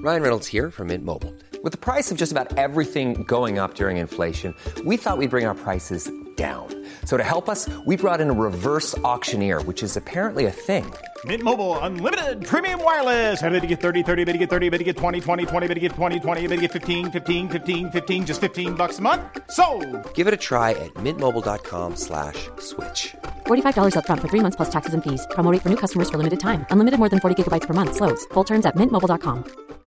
Ryan Reynolds here from Mint Mobile. With the price of just about everything going up during inflation, we thought we'd bring our prices down. So to help us, we brought in a reverse auctioneer, which is apparently a thing. Mint Mobile Unlimited Premium Wireless. How to get 30, 30, bit to get 30, bit to get 20, 20, 20, bit to get 20, 20, bit to get 15, 15, 15, 15, just $15 a month? Sold! Give it a try at mintmobile.com/switch. $45 up front for 3 months plus taxes and fees. Promo rate for new customers for limited time. Unlimited more than 40 gigabytes per month. Slows full terms at mintmobile.com.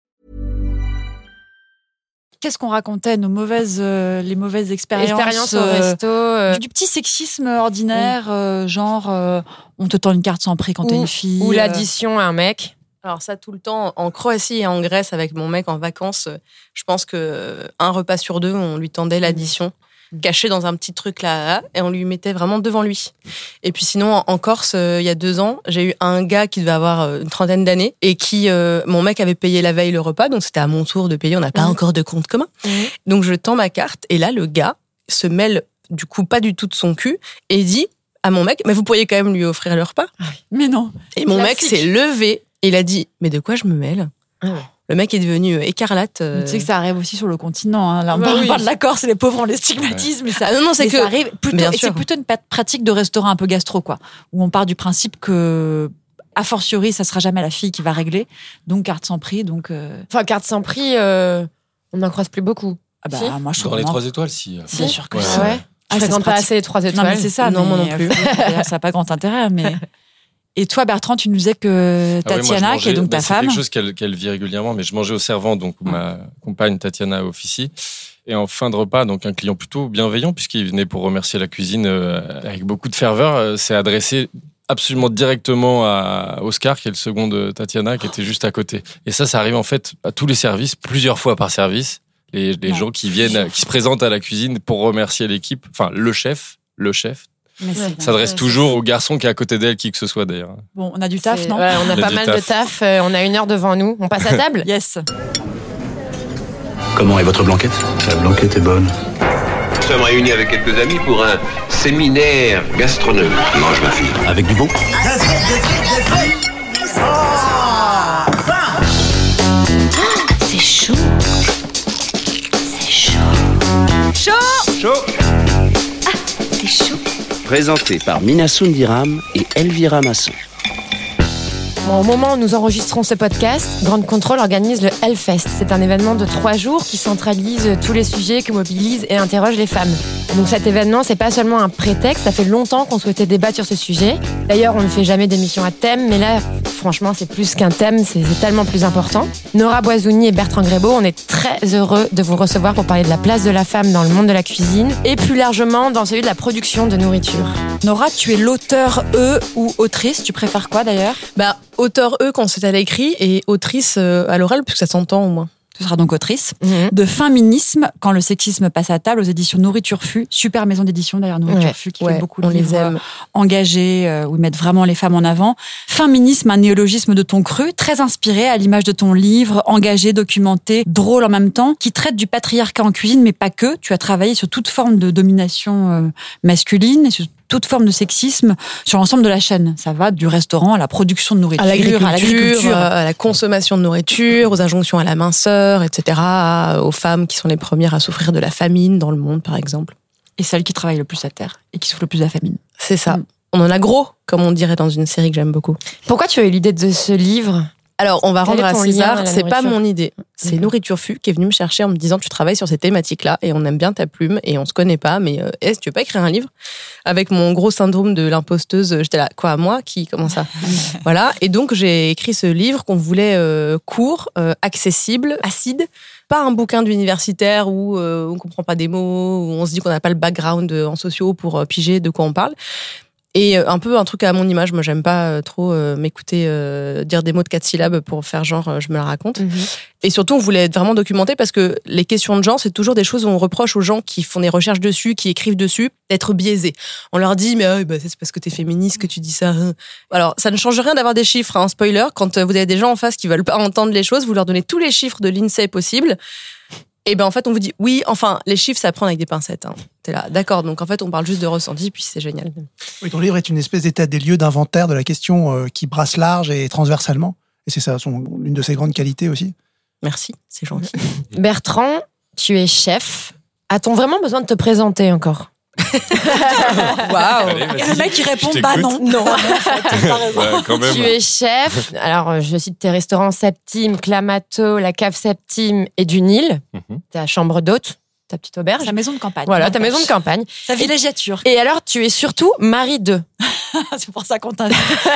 Qu'est-ce qu'on racontait, les mauvaises expériences au resto, du petit sexisme ordinaire, genre on te tend une carte sans prix quand t'es une fille, ou l'addition à un mec. Alors ça, tout le temps, en Croatie et en Grèce, avec mon mec en vacances, je pense que un repas sur deux, on lui tendait l'addition, cachée dans un petit truc là, et on lui mettait vraiment devant lui. Et puis sinon, en Corse, il y a 2 ans, j'ai eu un gars qui devait avoir une trentaine d'années, et qui, mon mec avait payé la veille le repas, donc c'était à mon tour de payer, on n'a pas encore de compte commun. Donc je tends ma carte, et là, le gars se mêle du coup pas du tout de son cul, et dit à mon mec, mais vous pourriez quand même lui offrir le repas. Mais non. Et mon mec s'est levé, et il a dit, mais de quoi je me mêle ? Le mec est devenu écarlate. Tu sais que ça arrive aussi sur le continent. Hein. Là, on parle de la Corse et les pauvres, on les stigmatise. Mais ça, c'est que ça arrive plutôt. Et c'est plutôt une pratique de restaurant un peu gastro, quoi. Où on part du principe que, a fortiori, ça sera jamais la fille qui va régler. Donc, carte sans prix. Donc, Enfin, carte sans prix, on n'en croise plus beaucoup. Ah bah, moi, je dans les 3 étoiles, si. Bien sûr que ouais. si. Ouais. Je fréquente pas assez les 3 étoiles. Non, mais c'est ça. Non, moi non plus. Ça n'a pas grand intérêt, mais. Et toi, Bertrand, tu nous disais que Tatiana, qui est donc ta femme. C'est quelque chose qu'elle vit régulièrement, mais je mangeais au servant, donc ma compagne Tatiana officie. Et en fin de repas, donc un client plutôt bienveillant, puisqu'il venait pour remercier la cuisine avec beaucoup de ferveur, s'est adressé absolument directement à Oscar, qui est le second de Tatiana, qui était juste à côté. Et ça arrive en fait à tous les services, plusieurs fois par service. Les gens qui viennent, qui se présentent à la cuisine pour remercier l'équipe, enfin le chef. S'adresse toujours au garçon qui est à côté d'elle, qui que ce soit d'ailleurs. Bon, on a du taf, non ? Ouais, on a pas mal de taf. On a 1 heure devant nous. On passe à table ? Yes. Comment est votre blanquette ? La blanquette est bonne. Nous sommes réunis avec quelques amis pour un séminaire gastronomique. Mange ma fille. Avec du bon ? C'est chaud. C'est chaud. Chaud. C'est chaud. Présenté par Mina Sundiram et Elvira Masson. Bon, au moment où nous enregistrons ce podcast, Grande Contrôle organise le Hellfest. C'est un événement de 3 jours qui centralise tous les sujets, qui mobilise et interroge les femmes. Donc cet événement, c'est pas seulement un prétexte, ça fait longtemps qu'on souhaitait débattre sur ce sujet. D'ailleurs, on ne fait jamais d'émission à thème, mais là, franchement, c'est plus qu'un thème, c'est tellement plus important. Nora Boisouni et Bertrand Grébeau, on est très heureux de vous recevoir pour parler de la place de la femme dans le monde de la cuisine et plus largement dans celui de la production de nourriture. Nora, tu es l'auteur ou autrice, tu préfères quoi d'ailleurs ? Auteur quand c'est à l'écrit et autrice à l'oral, puisque ça s'entend au moins. Tu seras donc autrice de Féminisme, quand le sexisme passe à table, aux éditions Nourriture Fu. Super maison d'édition d'ailleurs, Nourriture Fu, qui fait beaucoup de livres engagés, où ils mettent vraiment les femmes en avant. Féminisme, un néologisme de ton cru, très inspiré à l'image de ton livre, engagé, documenté, drôle en même temps, qui traite du patriarcat en cuisine, mais pas que. Tu as travaillé sur toute forme de domination masculine et sur toute forme de sexisme sur l'ensemble de la chaîne. Ça va du restaurant à la production de nourriture, à l'agriculture, à la consommation de nourriture, aux injonctions à la minceur, etc., aux femmes qui sont les premières à souffrir de la famine dans le monde, par exemple. Et celles qui travaillent le plus à terre et qui souffrent le plus de la famine. C'est ça. On en a gros, comme on dirait dans une série que j'aime beaucoup. Pourquoi tu as eu l'idée de ce livre ? Alors, on va rendre à César, c'est pas nourriture ? mon idée. C'est Nourriture Fu qui est venu me chercher en me disant tu travailles sur ces thématiques-là et on aime bien ta plume et on se connaît pas, mais est-ce que tu veux pas écrire un livre ? Avec mon gros syndrome de l'imposteuse, j'étais là, quoi, moi ? Comment ça ? Voilà. Et donc, j'ai écrit ce livre qu'on voulait court, accessible, acide. Pas un bouquin d'universitaire où on comprend pas des mots, où on se dit qu'on n'a pas le background en sociaux pour piger de quoi on parle. Et un peu un truc à mon image. Moi, j'aime pas trop m'écouter dire des mots de 4 syllabes pour faire genre je me la raconte. Et surtout, on voulait être vraiment documenté parce que les questions de genre, c'est toujours des choses où on reproche aux gens qui font des recherches dessus, qui écrivent dessus, d'être biaisés. On leur dit, mais c'est parce que t'es féministe que tu dis ça. Alors, ça ne change rien d'avoir des chiffres, hein, spoiler. Quand vous avez des gens en face qui veulent pas entendre les choses, vous leur donnez tous les chiffres de l'INSEE possibles. Et en fait, on vous dit, oui, enfin, les chiffres, ça prend avec des pincettes. Hein. T'es là, d'accord, donc en fait, on parle juste de ressenti, puis c'est génial. Oui, ton livre est une espèce d'état des lieux d'inventaire de la question qui brasse large et transversalement. Et c'est ça, l'une de ses grandes qualités aussi. Merci, c'est gentil. Bertrand, tu es chef. A-t-on vraiment besoin de te présenter encore? Waouh. Et le mec, il répond, non. Non. Ouais, quand même. Tu es chef. Alors, je cite tes restaurants Septime, Clamato, la cave Septime et du Nil. Ta chambre d'hôte, ta petite auberge. Ta maison de campagne. Voilà, ta maison de campagne. Sa villégiature. Et alors, tu es surtout mari de. C'est pour ça qu'on t'invite.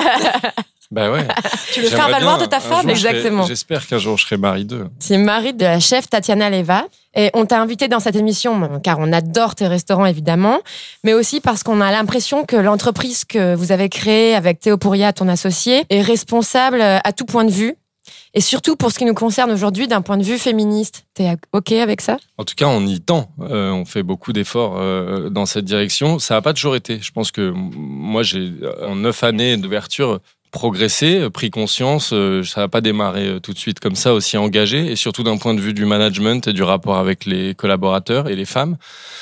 Bah ouais. Tu veux faire valoir de ta femme, exactement. J'espère qu'un jour je serai mari d'eux. Tu es mari de la chef Tatiana Leva. Et on t'a invité dans cette émission, car on adore tes restaurants, évidemment, mais aussi parce qu'on a l'impression que l'entreprise que vous avez créée avec Théo Pourria, ton associé, est responsable à tout point de vue. Et surtout pour ce qui nous concerne aujourd'hui d'un point de vue féministe. T'es OK avec ça? En tout cas, on y tend. On fait beaucoup d'efforts dans cette direction. Ça n'a pas toujours été. Je pense que moi, j'ai en 9 années d'ouverture progressé, pris conscience. Ça n'a pas démarré tout de suite comme ça, aussi engagé. Et surtout d'un point de vue du management et du rapport avec les collaborateurs et les femmes.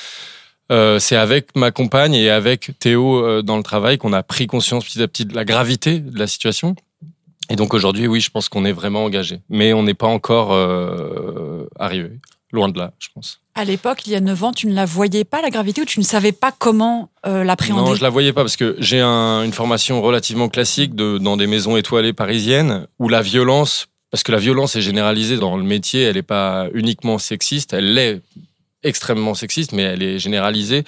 C'est avec ma compagne et avec Théo dans le travail qu'on a pris conscience petit à petit de la gravité de la situation. Et donc aujourd'hui, oui, je pense qu'on est vraiment engagé. Mais on n'est pas encore arrivé. Loin de là, je pense. À l'époque, il y a 9 ans, tu ne la voyais pas, la gravité, ou tu ne savais pas comment l'appréhender? Non, je la voyais pas parce que j'ai une formation relativement classique dans des maisons étoilées parisiennes où la violence, parce que la violence est généralisée dans le métier, elle n'est pas uniquement sexiste, elle l'est extrêmement sexiste, mais elle est généralisée.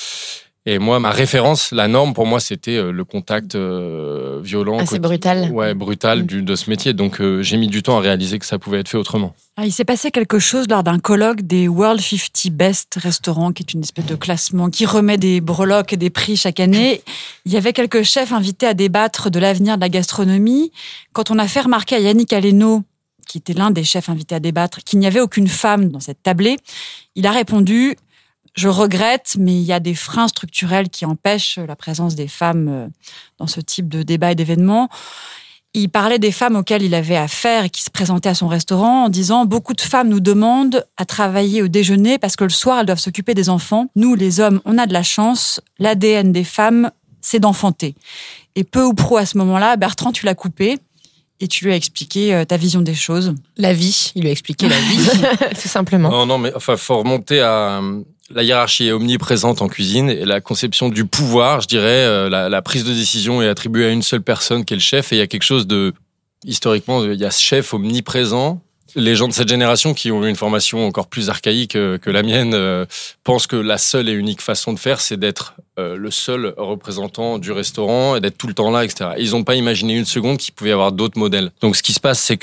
Et moi, ma référence, la norme pour moi, c'était le contact violent. Assez brutal. Ouais, brutal de ce métier. Donc j'ai mis du temps à réaliser que ça pouvait être fait autrement. Il s'est passé quelque chose lors d'un colloque des World 50 Best Restaurants, qui est une espèce de classement qui remet des breloques et des prix chaque année. Il y avait quelques chefs invités à débattre de l'avenir de la gastronomie. Quand on a fait remarquer à Yannick Aleno, qui était l'un des chefs invités à débattre, qu'il n'y avait aucune femme dans cette tablée, il a répondu: je regrette, mais il y a des freins structurels qui empêchent la présence des femmes dans ce type de débat et d'événements. Il parlait des femmes auxquelles il avait affaire et qui se présentaient à son restaurant en disant « Beaucoup de femmes nous demandent à travailler au déjeuner parce que le soir, elles doivent s'occuper des enfants. Nous, les hommes, on a de la chance. L'ADN des femmes, c'est d'enfanter. » Et peu ou prou à ce moment-là, Bertrand, tu l'as coupé et tu lui as expliqué ta vision des choses. La vie, il lui a expliqué la vie, tout simplement. Non, mais enfin, faut remonter à... La hiérarchie est omniprésente en cuisine et la conception du pouvoir, je dirais, la prise de décision est attribuée à une seule personne qui est le chef et il y a quelque chose de... Historiquement, il y a ce chef omniprésent. Les gens de cette génération qui ont eu une formation encore plus archaïque que la mienne pensent que la seule et unique façon de faire, c'est d'être le seul représentant du restaurant et d'être tout le temps là, etc. Ils n'ont pas imaginé une seconde qu'il pouvait y avoir d'autres modèles. Donc ce qui se passe, c'est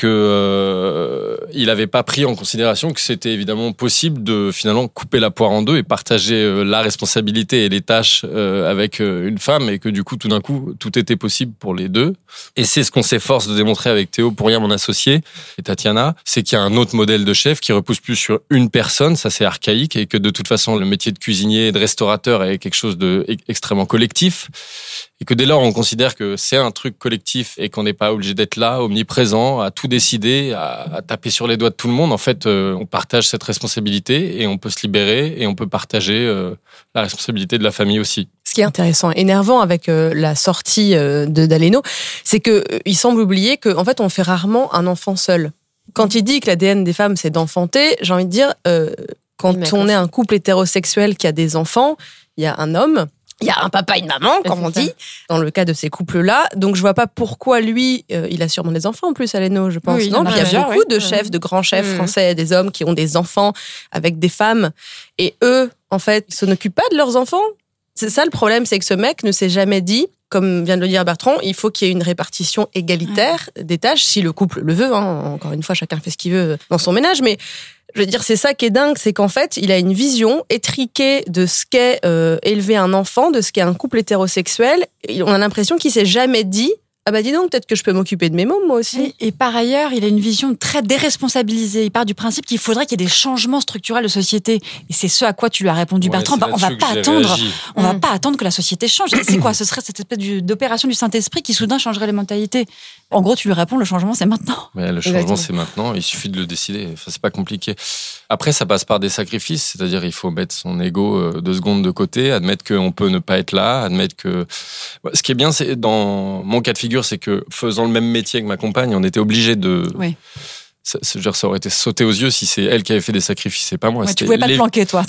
que il n'avait pas pris en considération que c'était évidemment possible de finalement couper la poire en deux et partager la responsabilité et les tâches avec une femme et que du coup, tout d'un coup, tout était possible pour les deux. Et c'est ce qu'on s'efforce de démontrer avec Théo Pourria, mon associé, et Tatiana, c'est qu'il y a un autre modèle de chef qui repose plus sur une personne, ça c'est archaïque, et que de toute façon, le métier de cuisinier et de restaurateur est quelque chose de extrêmement collectif, et que dès lors on considère que c'est un truc collectif et qu'on n'est pas obligé d'être là, omniprésent, à tout décider, à taper sur les doigts de tout le monde. En fait, on partage cette responsabilité et on peut se libérer et on peut partager la responsabilité de la famille aussi. Ce qui est intéressant, énervant avec la sortie d'Aleno, c'est que il semble oublier que en fait on fait rarement un enfant seul. Quand il dit que l'ADN des femmes c'est d'enfanter, j'ai envie de dire quand on est un couple hétérosexuel qui a des enfants, il y a un homme, il y a un papa et une maman, comme on dit, dans le cas de ces couples-là. Donc, je vois pas pourquoi lui, il a sûrement des enfants en plus, Aleno, je pense. Oui, non, il y a plusieurs, beaucoup de chefs, de grands chefs français, des hommes qui ont des enfants avec des femmes. Et eux, en fait, ils s'en occupent pas de leurs enfants. C'est ça le problème, c'est que ce mec ne s'est jamais dit, comme vient de le dire Bertrand, il faut qu'il y ait une répartition égalitaire des tâches, si le couple le veut. Encore une fois, chacun fait ce qu'il veut dans son ménage, mais je veux dire, c'est ça qui est dingue, c'est qu'en fait, il a une vision étriquée de ce qu'est élever un enfant, de ce qu'est un couple hétérosexuel. Et on a l'impression qu'il s'est jamais dit « Ah bah dis donc, peut-être que je peux m'occuper de mes mômes, moi aussi. » Et par ailleurs, il a une vision très déresponsabilisée. Il part du principe qu'il faudrait qu'il y ait des changements structurels de société. Et c'est ce à quoi tu lui as répondu, Bertrand. On va pas attendre que la société change. Et c'est quoi? Ce serait cette espèce d'opération du Saint-Esprit qui soudain changerait les mentalités. En gros, tu lui réponds, le changement, c'est maintenant. Mais le changement, c'est maintenant. Il suffit de le décider. Enfin, c'est pas compliqué. Après, ça passe par des sacrifices. C'est-à-dire, il faut mettre son ego 2 secondes de côté, admettre qu'on peut ne pas être là, admettre que... Ce qui est bien, c'est dans mon cas de figure, c'est que faisant le même métier que ma compagne, on était obligé de Ça aurait été sauté aux yeux si c'est elle qui avait fait des sacrifices, c'est pas moi. Tu pouvais pas te planquer, toi.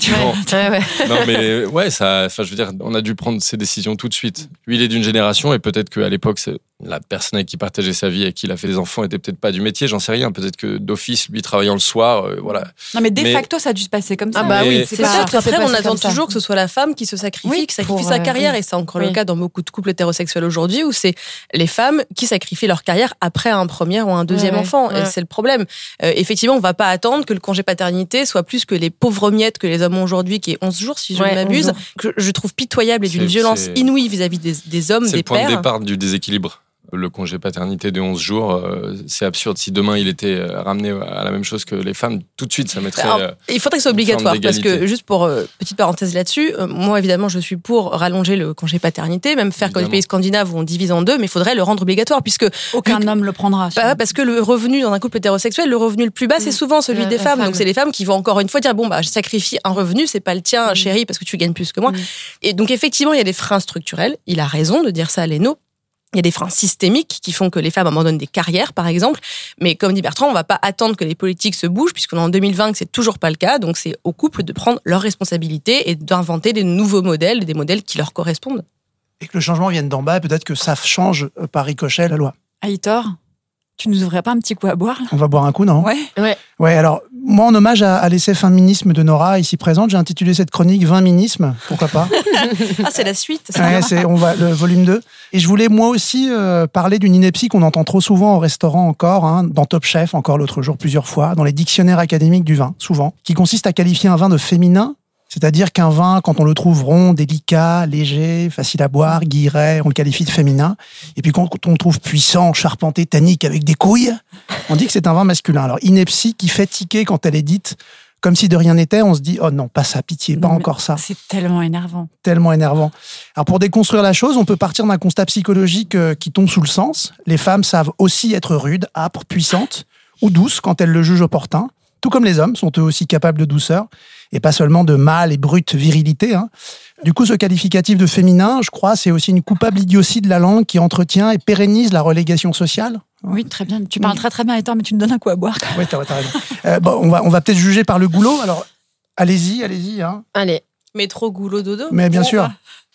Non, mais je veux dire, on a dû prendre ces décisions tout de suite. Lui, il est d'une génération et peut-être qu'à l'époque, la personne avec qui partageait sa vie, avec qui il a fait des enfants, était peut-être pas du métier, j'en sais rien. Peut-être que d'office, lui travaillant le soir, voilà. Non, mais de facto, ça a dû se passer comme ça. Ah bah oui, c'est sûr qu'après, on attend toujours que ce soit la femme qui se sacrifie, qui sacrifie sa carrière. Et c'est encore le cas dans beaucoup de couples hétérosexuels aujourd'hui, où c'est les femmes qui sacrifient leur carrière après un premier ou un deuxième enfant. Et c'est le problème. Effectivement, on va pas attendre que le congé paternité soit plus que les pauvres miettes que les hommes ont aujourd'hui, qui est 11 jours, si je ne m'abuse, que je trouve pitoyable et d'une violence inouïe vis-à-vis des hommes, des pères. C'est le point de départ du déséquilibre. Le congé paternité de 11 jours, c'est absurde. Si demain il était ramené à la même chose que les femmes, tout de suite ça mettrait. Alors, il faudrait que ce soit obligatoire, parce que, juste pour petite parenthèse là-dessus, moi évidemment je suis pour rallonger le congé paternité, même faire comme les pays scandinaves où on divise en deux, mais il faudrait le rendre obligatoire, puisque aucun homme le prendra. Parce que le revenu dans un couple hétérosexuel, le revenu le plus bas, c'est souvent celui des femmes. Donc c'est les femmes qui vont encore une fois dire je sacrifie un revenu, c'est pas le tien, chérie, parce que tu gagnes plus que moi. Et donc effectivement il y a des freins structurels. Il a raison de dire ça à Leno. Il y a des freins systémiques qui font que les femmes abandonnent des carrières, par exemple. Mais comme dit Bertrand, on ne va pas attendre que les politiques se bougent, puisqu'on est en 2020 que c'est toujours pas le cas. Donc c'est aux couples de prendre leurs responsabilités et d'inventer des nouveaux modèles, des modèles qui leur correspondent. Et que le changement vienne d'en bas, peut-être que ça change par ricochet la loi. Aitor, tu nous ouvrais pas un petit coup à boire là ? On va boire un coup, non ? Ouais, alors, moi, en hommage à l'essai Féminisme de Nora, ici présente, j'ai intitulé cette chronique 20 minismes, pourquoi pas. C'est la suite. On va le volume 2. Et je voulais moi aussi parler d'une ineptie qu'on entend trop souvent au restaurant encore, dans Top Chef, encore l'autre jour, plusieurs fois, dans les dictionnaires académiques du vin, souvent, qui consiste à qualifier un vin de féminin. C'est-à-dire qu'un vin, quand on le trouve rond, délicat, léger, facile à boire, guilleret, on le qualifie de féminin. Et puis quand on le trouve puissant, charpenté, tannique, avec des couilles, on dit que c'est un vin masculin. Alors, ineptie qui fait tiquer quand elle est dite comme si de rien n'était, on se dit « Oh non, pas ça, pitié, pas encore ça ». C'est tellement énervant. Tellement énervant. Alors, pour déconstruire la chose, on peut partir d'un constat psychologique qui tombe sous le sens. Les femmes savent aussi être rudes, âpres, puissantes ou douces quand elles le jugent opportun. Tout comme les hommes sont eux aussi capables de douceur, et pas seulement de mâle et brute virilité. Du coup, ce qualificatif de féminin, je crois, c'est aussi une coupable idiotie de la langue qui entretient et pérennise la relégation sociale. Oui, très bien. Tu parles très très bien, Aitor, mais tu me donnes un coup à boire. Oui, t'as raison. On va peut-être juger par le goulot, alors allez-y. Allez, métro, goulot, dodo. Mais bien sûr.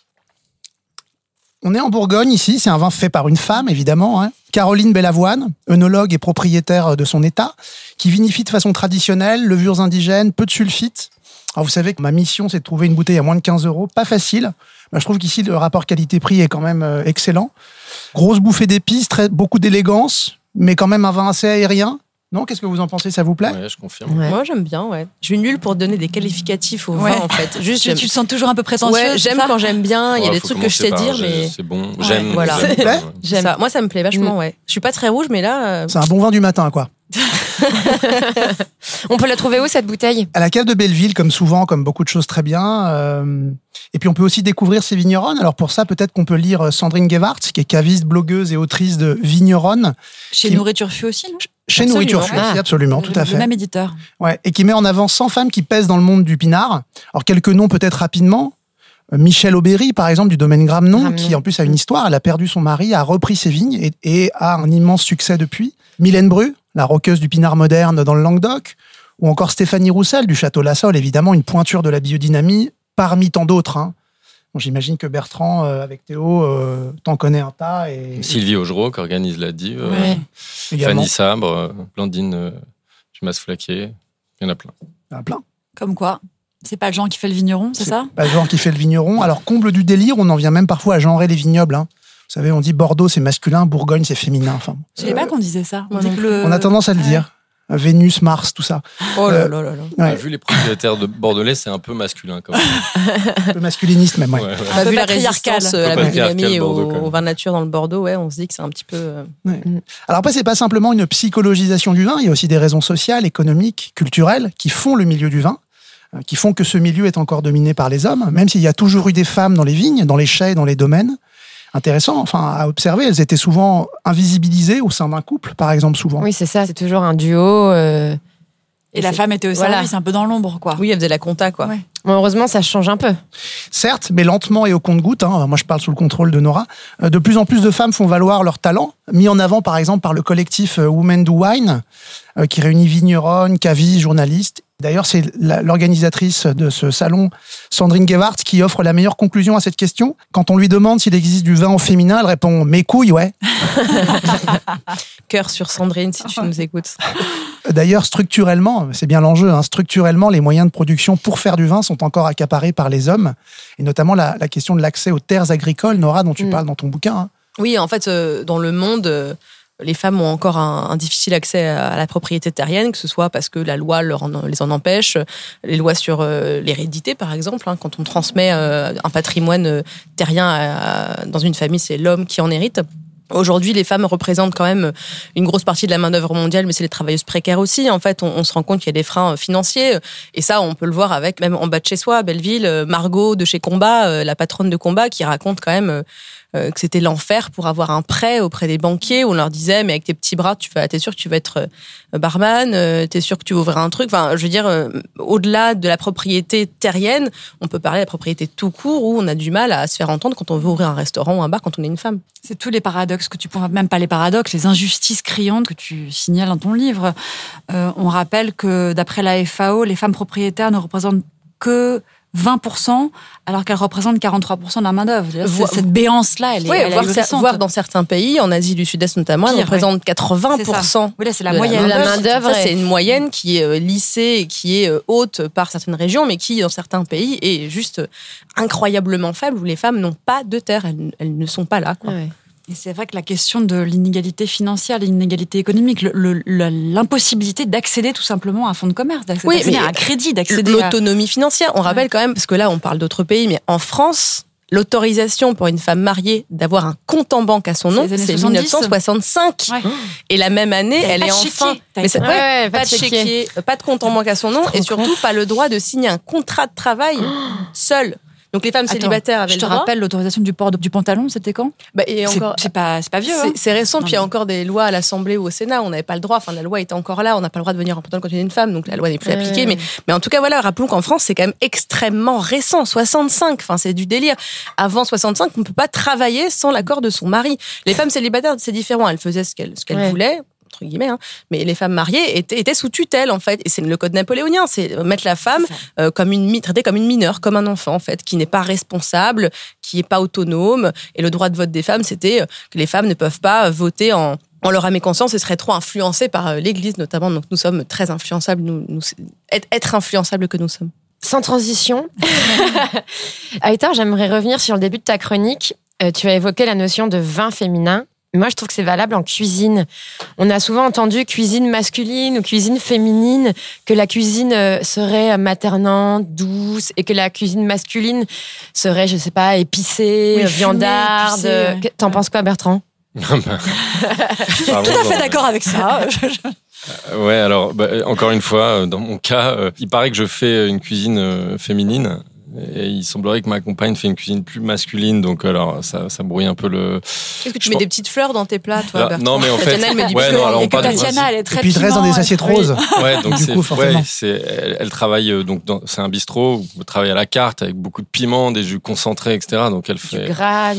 On est en Bourgogne ici, c'est un vin fait par une femme, évidemment. Caroline Bellavoine, œnologue et propriétaire de son état, qui vinifie de façon traditionnelle, levures indigènes, peu de sulfite. Alors vous savez que ma mission, c'est de trouver une bouteille à moins de 15 €. Pas facile. Je trouve qu'ici, le rapport qualité-prix est quand même excellent. Grosse bouffée d'épices, beaucoup d'élégance, mais quand même un vin assez aérien. Non, qu'est-ce que vous en pensez, ça vous plaît ? Ouais, je confirme. Ouais. Moi, j'aime bien, Je suis nulle pour donner des qualificatifs au vin, en fait. Juste, tu te sens toujours un peu prétentieuse. J'aime quand j'aime bien. Il y a des trucs que je sais dire, mais... C'est bon, j'aime. Voilà. Ça vous plaît ? J'aime. Moi, ça me plaît vachement, Je suis pas très rouge, mais là... C'est un bon vin du matin, quoi. On peut la trouver où, cette bouteille ? À la cave de Belleville, comme souvent, comme beaucoup de choses très bien. Et puis, on peut aussi découvrir ses vigneronnes. Alors, pour ça, peut-être qu'on peut lire Sandrine Gewart, qui est caviste, blogueuse et autrice de Vigneronne. Chez Nourriture Fu aussi, non ? Chez Nourriture Fu aussi, absolument, tout à fait. Le même éditeur. Ouais, et qui met en avant 100 femmes qui pèsent dans le monde du pinard. Alors, quelques noms peut-être rapidement. Michel Aubéry, par exemple, du domaine Gramnon, qui en plus a une histoire. Elle a perdu son mari, a repris ses vignes et a un immense succès depuis. Mylène Bru, la roqueuse du pinard moderne dans le Languedoc. Ou encore Stéphanie Roussel, du Château La Saule, évidemment, une pointure de la biodynamie, parmi tant d'autres. Bon, j'imagine que Bertrand, avec Théo, t'en connais un tas. Et Sylvie Augereau, qui organise la Dive. Fanny Sabre, Blandine Dumas-Flaquier. Il y en a plein. Il y en a plein. Comme quoi ? C'est pas le genre qui fait le vigneron, c'est ça ? Pas le genre qui fait le vigneron. Alors, comble du délire, on en vient même parfois à genrer les vignobles. Vous savez, on dit Bordeaux, c'est masculin, Bourgogne, c'est féminin. Enfin, je savais pas qu'on disait ça. On a tendance à le dire. Vénus, Mars, tout ça. Oh là là là là. Vu les propriétaires de Bordelais, c'est un peu masculin quand même. Un peu masculiniste même, ouais. On a vu la résistance à la biodynamie et au vin nature dans le Bordeaux, on se dit que c'est un petit peu... Alors après, c'est pas simplement une psychologisation du vin, il y a aussi des raisons sociales, économiques, culturelles qui font le milieu du vin, qui font que ce milieu est encore dominé par les hommes, même s'il y a toujours eu des femmes dans les vignes, dans les chais, dans les domaines. Intéressant, à observer, elles étaient souvent invisibilisées au sein d'un couple, par exemple, souvent. Oui, c'est ça, c'est toujours un duo Et la femme était au service, un peu dans l'ombre, quoi. Oui, elle faisait la compta, quoi. Ouais. Bon, heureusement, ça change un peu. Certes, mais lentement et au compte-gouttes. Moi, je parle sous le contrôle de Nora. De plus en plus de femmes font valoir leur talent, mis en avant, par exemple, par le collectif Women Do Wine, qui réunit vigneronnes, cavistes, journalistes. D'ailleurs, c'est l'organisatrice de ce salon, Sandrine Gewart, qui offre la meilleure conclusion à cette question. Quand on lui demande s'il existe du vin au féminin, elle répond « mes couilles, ouais ». Cœur sur Sandrine, si tu nous écoutes. D'ailleurs, structurellement, c'est bien l'enjeu, structurellement, les moyens de production pour faire du vin sont encore accaparés par les hommes, et notamment la question de l'accès aux terres agricoles, Nora, dont tu parles dans ton bouquin. Oui, en fait, dans le monde, les femmes ont encore un difficile accès à la propriété terrienne, que ce soit parce que la loi les en empêche, les lois sur l'hérédité, par exemple. Quand on transmet un patrimoine terrien dans une famille, c'est l'homme qui en hérite. Aujourd'hui, les femmes représentent quand même une grosse partie de la main-d'œuvre mondiale, mais c'est les travailleuses précaires aussi. En fait, on se rend compte qu'il y a des freins financiers. Et ça, on peut le voir avec, même en bas de chez soi, à Belleville, Margot de chez Combat, la patronne de Combat, qui raconte quand même que c'était l'enfer pour avoir un prêt auprès des banquiers, où on leur disait, mais avec tes petits bras, t'es sûr que tu vas être barman, t'es sûr que tu vas ouvrir un truc. Enfin, je veux dire, au-delà de la propriété terrienne, on peut parler de la propriété tout court, où on a du mal à se faire entendre quand on veut ouvrir un restaurant ou un bar quand on est une femme. C'est tous les paradoxes que tu pourras, même pas les paradoxes, les injustices criantes que tu signales dans ton livre. On rappelle que d'après la FAO, les femmes propriétaires ne représentent que 20%, alors qu'elles représentent 43% de la main-d'œuvre. Cette béance-là, elle est ahurissante. Voire dans certains pays, en Asie du Sud-Est notamment, elle représente 80%. Oui, là, c'est la moyenne. La main-d'œuvre, c'est une moyenne qui est lissée et qui est haute par certaines régions, mais qui, dans certains pays, est juste incroyablement faible, où les femmes n'ont pas de terre, elles ne sont pas là, quoi. Ouais. Et c'est vrai que la question de l'inégalité financière, l'inégalité économique, l'impossibilité d'accéder tout simplement à un fonds de commerce, d'accéder à un crédit, d'accéder à l'autonomie financière. On rappelle quand même, parce que là, on parle d'autres pays, mais en France, l'autorisation pour une femme mariée d'avoir un compte en banque à son nom, c'est 1965. Ouais. Et la même année, elle est enfin... pas de chéquier, pas de compte en banque à son nom, et surtout pas le droit de signer un contrat de travail seul. Donc les femmes célibataires avaient le droit. Je te rappelle, l'autorisation du port du pantalon, c'était quand ? Et encore, c'est pas vieux. C'est récent, puis il y a encore des lois à l'Assemblée ou au Sénat, on n'avait pas le droit, la loi était encore là, on n'a pas le droit de venir en pantalon quand on est une femme, donc la loi n'est plus appliquée. Mais en tout cas, voilà, rappelons qu'en France, c'est quand même extrêmement récent, 65, c'est du délire. Avant 65, on ne peut pas travailler sans l'accord de son mari. Les femmes célibataires, c'est différent, elles faisaient ce qu'elles voulaient, entre guillemets, mais les femmes mariées étaient sous tutelle, en fait. Et c'est le code napoléonien, c'est mettre la femme traitée comme une mineure, comme un enfant, en fait, qui n'est pas responsable, qui n'est pas autonome. Et le droit de vote des femmes, c'était que les femmes ne peuvent pas voter en leur âme et conscience et seraient trop influencées par l'Église, notamment. Donc nous sommes très influençables, être influençables que nous sommes. Sans transition. Aïtar, j'aimerais revenir sur le début de ta chronique. Tu as évoqué la notion de vin féminin. Moi, je trouve que c'est valable en cuisine. On a souvent entendu cuisine masculine ou cuisine féminine, que la cuisine serait maternante, douce, et que la cuisine masculine serait, je sais pas, épicée, viandarde. T'en penses quoi, Bertrand ? Tout à fait d'accord avec ça. Ouais, alors, encore une fois, dans mon cas, il paraît que je fais une cuisine féminine. Et il semblerait que ma compagne fait une cuisine plus masculine, donc alors ça brouille un peu le. Est-ce que tu mets des petites fleurs dans tes plats, toi, Bertrand ? Non, mais en fait, Tatiana, elle est très et puis de reste dans des assiettes roses. Ouais, donc elle travaille c'est un bistrot où on travaille à la carte avec beaucoup de piments, des jus concentrés, etc. Donc elle fait du gras,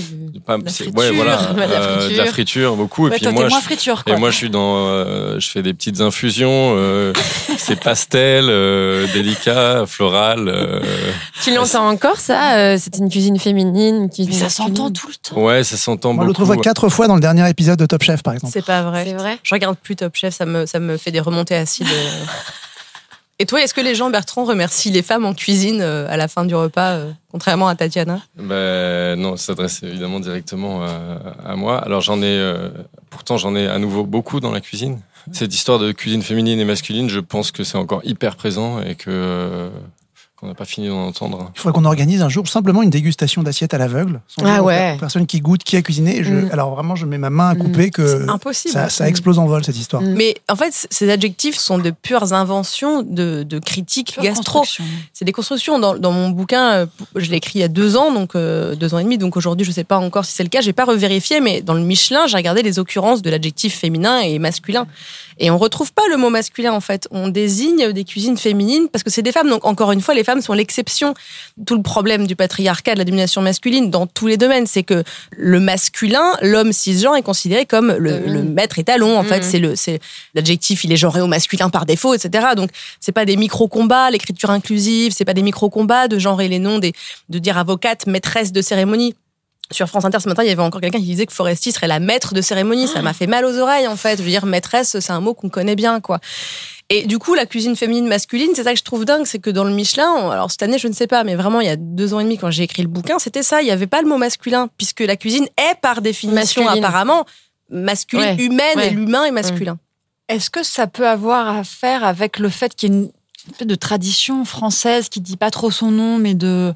de la friture beaucoup. Et puis moi, je suis je fais des petites infusions, c'est pastel, délicat, floral. Tu l'entends encore, ça ? C'est une cuisine féminine, mais ça s'entend tout le temps. Ouais, ça s'entend beaucoup. On l'autre fois 4 fois dans le dernier épisode de Top Chef, par exemple. C'est pas vrai. C'est vrai. Je regarde plus Top Chef, ça me fait des remontées acides. Et toi, est-ce que les gens, Bertrand, remercient les femmes en cuisine à la fin du repas, contrairement à Tatiana ? Non, ça s'adresse évidemment directement à moi. Alors pourtant j'en ai à nouveau beaucoup dans la cuisine. Cette histoire de cuisine féminine et masculine, je pense que c'est encore hyper présent et qu'on n'a pas fini d'en entendre. Il faudrait qu'on organise un jour simplement une dégustation d'assiettes à l'aveugle. Personne qui goûte, qui a cuisiné. Alors vraiment, je mets ma main à couper que ça explose en vol, cette histoire. Mais en fait, ces adjectifs sont de pures inventions de critiques gastro. C'est des constructions. Dans mon bouquin, je l'ai écrit il y a 2 ans, donc 2 ans et demi. Donc aujourd'hui, je ne sais pas encore si c'est le cas. Je n'ai pas revérifié, mais dans le Michelin, j'ai regardé les occurrences de l'adjectif féminin et masculin. Et on retrouve pas le mot masculin, en fait. On désigne des cuisines féminines parce que c'est des femmes. Donc, encore une fois, les femmes sont l'exception. Tout le problème du patriarcat, de la domination masculine dans tous les domaines, c'est que le masculin, l'homme cisgenre, est considéré comme le maître étalon. En fait, c'est l'adjectif, il est genré au masculin par défaut, etc. Donc, c'est pas des micro-combats, l'écriture inclusive, c'est pas des micro-combats de genrer les noms, de dire avocate, maîtresse de cérémonie. Sur France Inter ce matin, il y avait encore quelqu'un qui disait que Foresti serait la maître de cérémonie. Ça m'a fait mal aux oreilles, en fait. Je veux dire, maîtresse, c'est un mot qu'on connaît bien, quoi. Et du coup, la cuisine féminine masculine, c'est ça que je trouve dingue, c'est que dans le Michelin, alors cette année, je ne sais pas, mais vraiment, il y a 2 ans et demi, quand j'ai écrit le bouquin, c'était ça. Il n'y avait pas le mot masculin, puisque la cuisine est, par définition, apparemment, masculine, humaine, et l'humain est masculin. Est-ce que ça peut avoir à faire avec le fait qu'il y ait une espèce de tradition française qui dit pas trop son nom, mais de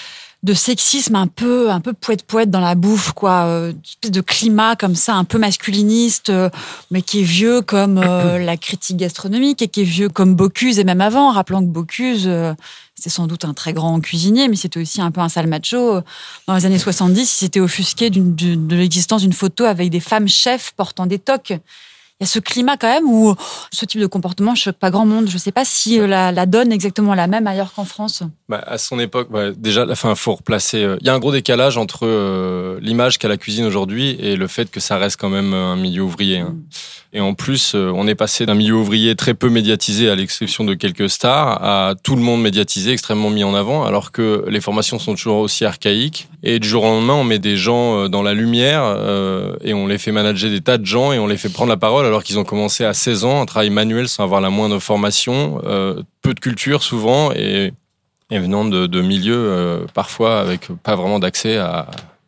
sexisme un peu poète dans la bouffe, quoi, une espèce de climat comme ça, un peu masculiniste, mais qui est vieux comme la critique gastronomique et qui est vieux comme Bocuse et même avant, rappelant que Bocuse, c'était sans doute un très grand cuisinier, mais c'était aussi un peu un sale macho. Dans les années 70, il s'était offusqué de l'existence d'une photo avec des femmes chefs portant des toques. Il y a ce climat quand même où ce type de comportement choque pas grand monde. Je sais pas si la donne est exactement la même ailleurs qu'en France. À son époque, déjà, faut replacer. Il y a un gros décalage entre l'image qu'a la cuisine aujourd'hui et le fait que ça reste quand même un milieu ouvrier. Et en plus, on est passé d'un milieu ouvrier très peu médiatisé, à l'exception de quelques stars, à tout le monde médiatisé, extrêmement mis en avant, alors que les formations sont toujours aussi archaïques. Et du jour au lendemain, on met des gens dans la lumière et on les fait manager des tas de gens et on les fait prendre la parole alors qu'ils ont commencé à 16 ans, un travail manuel sans avoir la moindre formation, peu de culture souvent et venant de milieux parfois avec pas vraiment d'accès à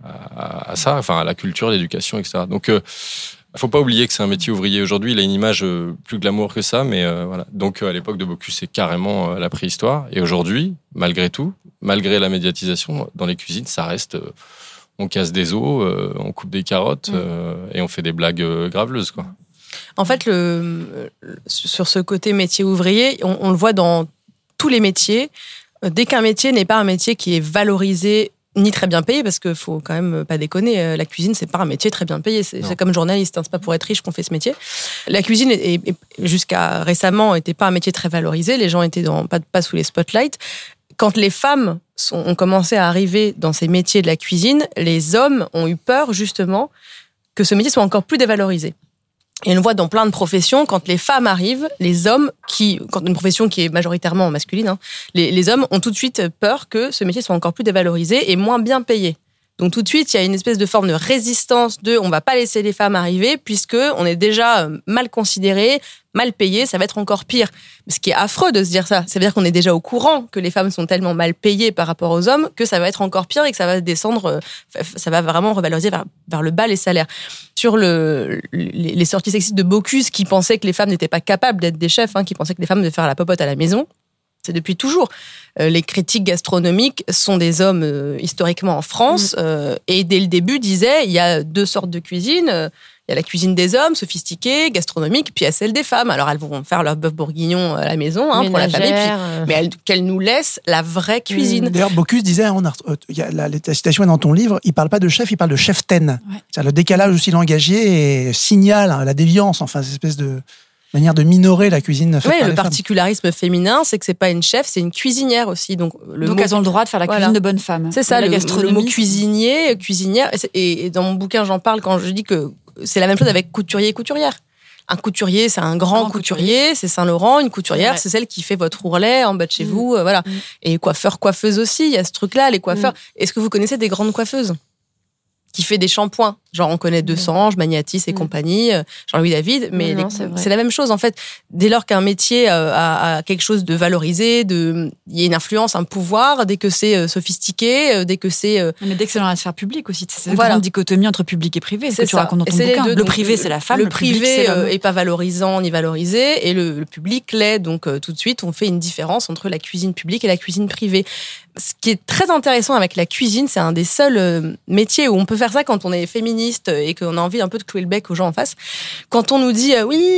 ça, enfin à la culture, l'éducation, etc. Donc faut pas oublier que c'est un métier ouvrier. Aujourd'hui, il a une image plus glamour que ça, mais voilà. Donc à l'époque de Bocuse, c'est carrément la préhistoire. Et aujourd'hui, malgré tout, malgré la médiatisation, dans les cuisines, ça reste... on casse des os, on coupe des carottes et on fait des blagues graveleuses, quoi. En fait, sur ce côté métier ouvrier, on le voit dans tous les métiers. Dès qu'un métier n'est pas un métier qui est valorisé ni très bien payé, parce qu'il faut quand même pas déconner, la cuisine, c'est pas un métier très bien payé. C'est comme journaliste, c'est pas pour être riche qu'on fait ce métier. La cuisine, jusqu'à récemment, n'était pas un métier très valorisé. Les gens étaient pas sous les spotlights. Quand les femmes ont commencé à arriver dans ces métiers de la cuisine, les hommes ont eu peur, justement, que ce métier soit encore plus dévalorisé. Et on le voit dans plein de professions, quand les femmes arrivent, les hommes quand une profession qui est majoritairement masculine, les hommes ont tout de suite peur que ce métier soit encore plus dévalorisé et moins bien payé. Donc tout de suite, il y a une espèce de forme de résistance on va pas laisser les femmes arriver puisque on est déjà mal considéré, mal payé, ça va être encore pire. Ce qui est affreux de se dire ça. Ça veut dire qu'on est déjà au courant que les femmes sont tellement mal payées par rapport aux hommes que ça va être encore pire et que ça va descendre, ça va vraiment revaloriser vers le bas les salaires. Sur les sorties sexistes de Bocuse qui pensaient que les femmes n'étaient pas capables d'être des chefs, qui pensaient que les femmes devaient faire la popote à la maison, c'est depuis toujours. Les critiques gastronomiques sont des hommes historiquement en France et dès le début disaient il y a 2 sortes de cuisine. Il y a la cuisine des hommes, sophistiquée, gastronomique, puis il y a celle des femmes. Alors elles vont faire leur bœuf bourguignon à la maison pour la famille, mais qu'elles nous laissent la vraie cuisine. D'ailleurs, Bocuse disait, la citation est dans ton livre, il parle pas de chef, il parle de cheftaine. Ouais. Le décalage aussi langagier signale la déviance, enfin cette espèce de manière de minorer la cuisine faite par les le particularisme féminin, c'est que c'est pas une chef, c'est une cuisinière aussi. Donc elles ont le droit de faire la cuisine de bonne femme. C'est ça, le mot cuisinier, cuisinière. Et dans mon bouquin, j'en parle quand je dis que c'est la même chose avec couturier et couturière. Un couturier, c'est un grand couturier, c'est Saint-Laurent. Une couturière, c'est celle qui fait votre ourlet en bas de chez vous. Voilà. Et coiffeur, coiffeuse aussi, il y a ce truc-là, les coiffeurs. Est-ce que vous connaissez des grandes coiffeuses qui fait des shampoings? Genre, on connaît Desange, Magnatis et compagnie, Jean-Louis David, mais c'est la même chose, en fait. Dès lors qu'un métier a quelque chose de valorisé, il y a une influence, un pouvoir, dès que c'est sophistiqué, dès que c'est... Mais dès que c'est dans la sphère publique aussi, c'est une grande dichotomie entre public et privé, c'est ce que tu racontes dans ton bouquin. Le privé, c'est la femme, le privé est pas valorisant ni valorisé, et le public l'est, donc tout de suite, on fait une différence entre la cuisine publique et la cuisine privée. Ce qui est très intéressant avec la cuisine, c'est un des seuls métiers où on peut faire ça quand on est féministe et qu'on a envie un peu de clouer le bec aux gens en face. Quand on nous dit